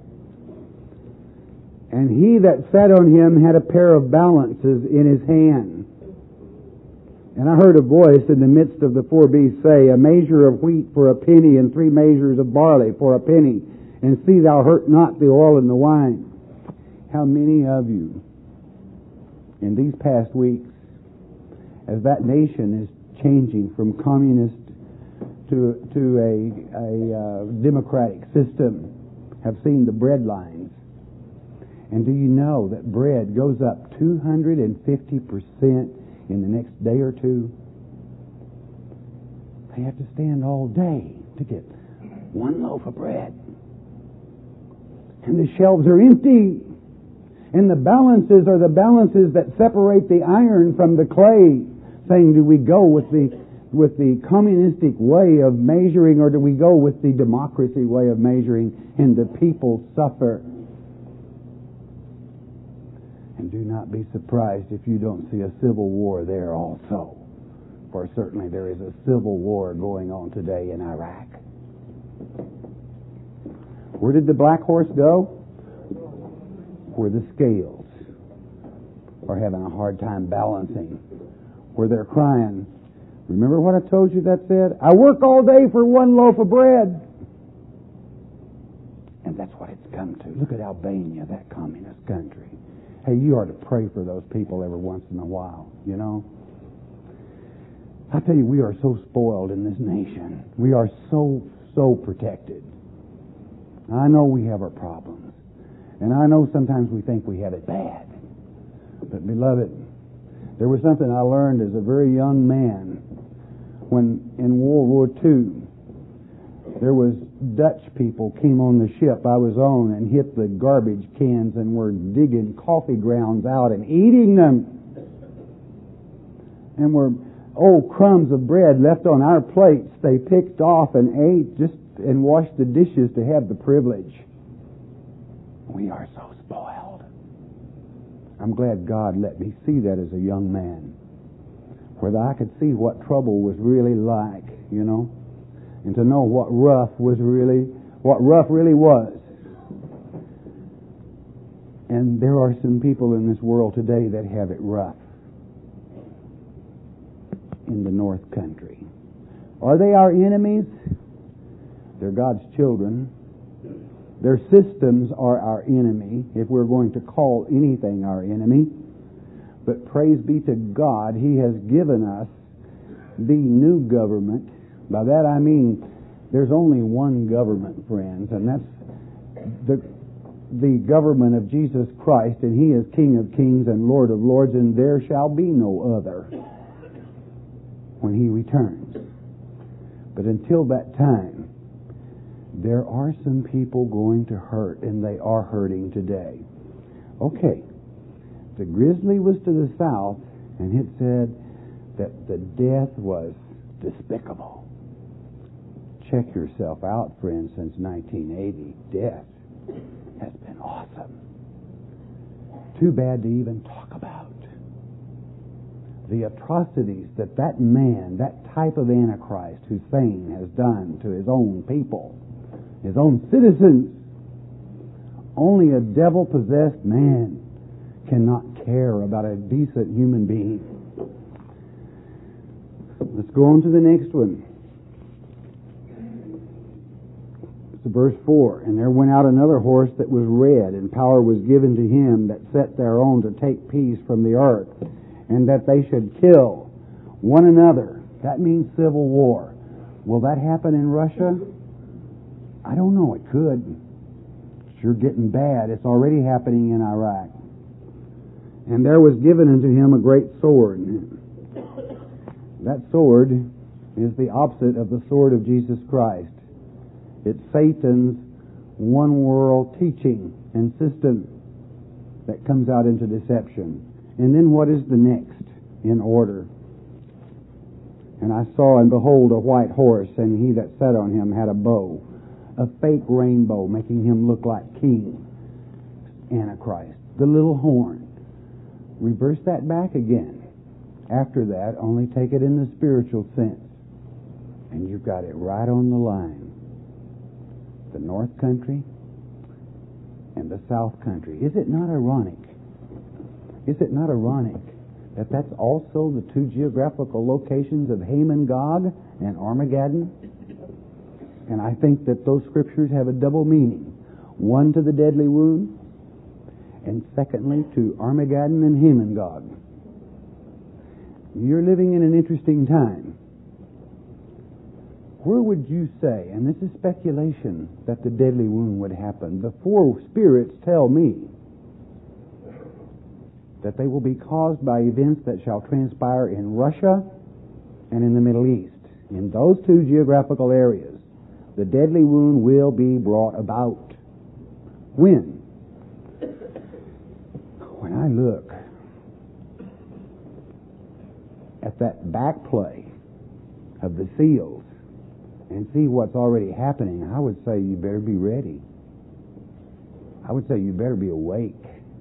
"And he that sat on him had a pair of balances in his hand. And I heard a voice in the midst of the four beasts say, 'A measure of wheat for a penny, and 3 measures of barley for a penny. And see thou hurt not the oil and the wine.'" How many of you in these past weeks, as that nation is changing from communist to a democratic system, have seen the bread lines And do you know that bread goes up 250% in the next day or two? They have to stand all day to get one loaf of bread. And the shelves are empty. And the balances are the balances that separate the iron from the clay, saying, do we go with the communistic way of measuring, or do we go with the democracy way of measuring, and the people suffer? And do not be surprised if you don't see a civil war there also. For certainly there is a civil war going on today in Iraq. Where did the black horse go? Where the scales are having a hard time balancing. Where they're crying. Remember what I told you that said? I work all day for one loaf of bread. And that's what it's come to. Look at Albania, that communist country. Hey, you ought to pray for those people every once in a while, you know. I tell you, we are so spoiled in this nation. We are so protected. I know we have our problems. And I know sometimes we think we have it bad. But beloved, there was something I learned as a very young man when in World War II, there was Dutch people came on the ship I was on and hit the garbage cans and were digging coffee grounds out and eating them. And were old crumbs of bread left on our plates they picked off and ate just and washed the dishes to have the privilege. We are so spoiled. I'm glad God let me see that as a young man, where I could see what trouble was really like, you know, and to know what rough really was. And there are some people in this world today that have it rough in the North Country. Are they our enemies? They're God's children. Their systems are our enemy, if we're going to call anything our enemy. But praise be to God, He has given us the new government. By that I mean there's only one government, friends, and that's the government of Jesus Christ, and He is King of kings and Lord of lords, and there shall be no other when He returns. But until that time, there are some people going to hurt, and they are hurting today. Okay, the grizzly was to the south, and it said that the death was despicable. Check yourself out, friends, since 1980. Death has been awesome. Too bad to even talk about. The atrocities that man, that type of Antichrist, Hussein, has done to his own people, his own citizens. Only a devil-possessed man cannot care about a decent human being. Let's go on to the next one. It's verse 4. And there went out another horse that was red, and power was given to him that sat thereon to take peace from the earth, and that they should kill one another. That means civil war. Will that happen in Russia? I don't know. It could. It's sure getting bad. It's already happening in Iraq. And there was given unto him a great sword. That sword is the opposite of the sword of Jesus Christ. It's Satan's one world teaching and system that comes out into deception. And then what is the next in order? And I saw and behold a white horse, and he that sat on him had a bow, a fake rainbow, making him look like King Antichrist. The little horn. Reverse that back again. After that, only take it in the spiritual sense. And you've got it right on the line. The North Country and the South Country. Is it not ironic? Is it not ironic that that's also the two geographical locations of Haman, Gog, and Armageddon? And I think that those scriptures have a double meaning. One to the deadly wound, and secondly to Armageddon and Haman, Gog. You're living in an interesting time. Where would you say, and this is speculation, that the deadly wound would happen? The four spirits tell me that they will be caused by events that shall transpire in Russia and in the Middle East. In those two geographical areas, the deadly wound will be brought about. When? When I look at that back play of the seals and see what's already happening, I would say you better be ready. I would say you better be awake.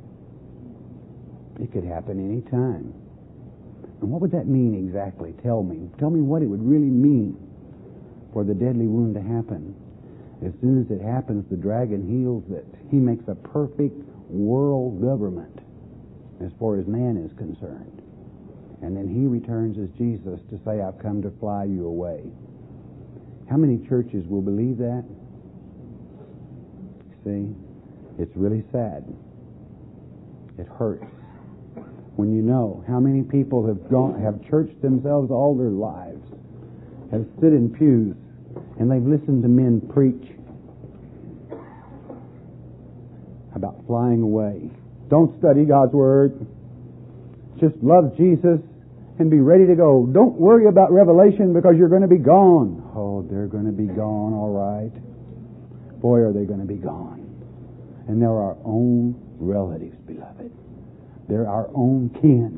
It could happen any time. And what would that mean exactly? Tell me. Tell me what it would really mean for the deadly wound to happen. As soon as it happens, the dragon heals it. He makes a perfect world government as far as man is concerned. And then he returns as Jesus to say, I've come to fly you away. How many churches will believe that? See? It's really sad. It hurts when you know how many people have churched themselves all their lives, have stood in pews, and they've listened to men preach about flying away. Don't study God's Word. Just love Jesus and be ready to go. Don't worry about Revelation because you're going to be gone. Oh, they're going to be gone, all right. Boy, are they going to be gone. And they're our own relatives, beloved. They're our own kin.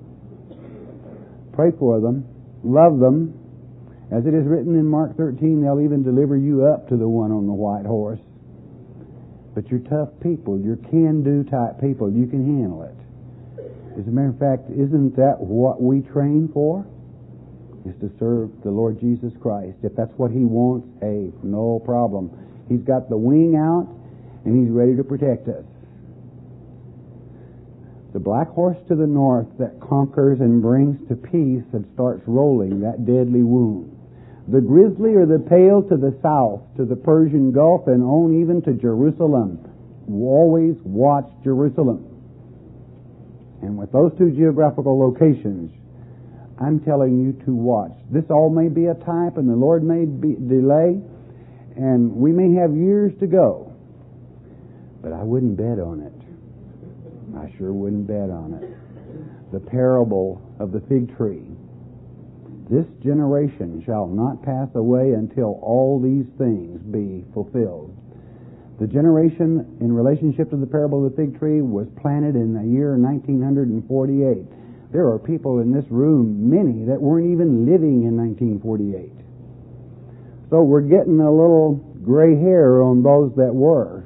Pray for them. Love them. As it is written in Mark 13, they'll even deliver you up to the one on the white horse. But you're tough people. You're can-do type people. You can handle it. As a matter of fact, isn't that what we train for? Is to serve the Lord Jesus Christ. If that's what He wants, hey, no problem. He's got the wing out, and He's ready to protect us. The black horse to the north that conquers and brings to peace and starts rolling that deadly wound. The grizzly or the pale to the south, to the Persian Gulf, and on even to Jerusalem. Always watch Jerusalem. And with those two geographical locations, I'm telling you to watch. This all may be a type, and the Lord may delay, and we may have years to go. But I wouldn't bet on it. I sure wouldn't bet on it. The parable of the fig tree. This generation shall not pass away until all these things be fulfilled. The generation in relationship to the parable of the fig tree was planted in the year 1948. There are people in this room, many, that weren't even living in 1948. So we're getting a little gray hair on those that were.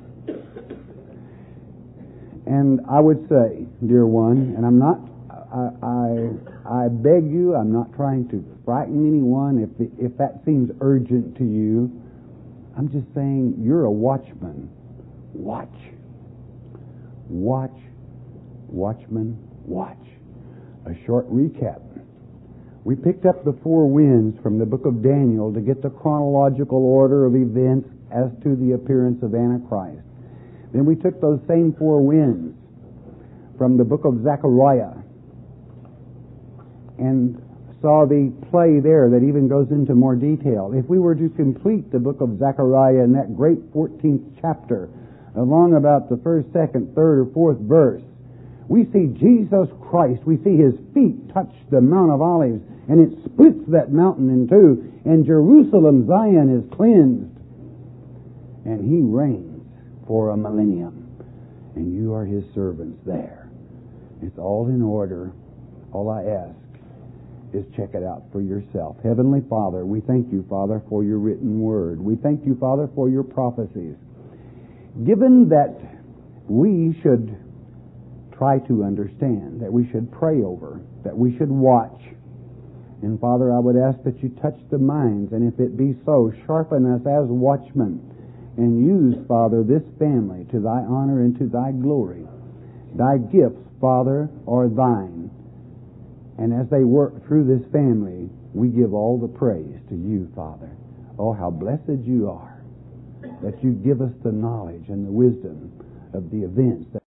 And I would say, dear one, and I'm not, I beg you, I'm not trying to frighten anyone if that seems urgent to you. I'm just saying you're a watchman. Watch. Watch. Watchman, watch. A short recap. We picked up the four winds from the book of Daniel to get the chronological order of events as to the appearance of Antichrist. Then we took those same four winds from the book of Zechariah and saw the play there that even goes into more detail. If we were to complete the book of Zechariah in that great 14th chapter, along about the first, second, third, or fourth verse, we see Jesus Christ. We see His feet touch the Mount of Olives, and it splits that mountain in two, and Jerusalem, Zion, is cleansed, and He reigns for a millennium, and you are His servants there. It's all in order. All I ask is check it out for yourself. Heavenly Father, we thank you, Father, for your written word. We thank you, Father, for your prophecies. Given that we should try to understand, that we should pray over, that we should watch, and Father, I would ask that you touch the minds, and if it be so, sharpen us as watchmen, and use, Father, this family to thy honor and to thy glory. Thy gifts, Father, are thine. And as they work through this family, we give all the praise to you, Father. Oh, how blessed you are that you give us the knowledge and the wisdom of the events that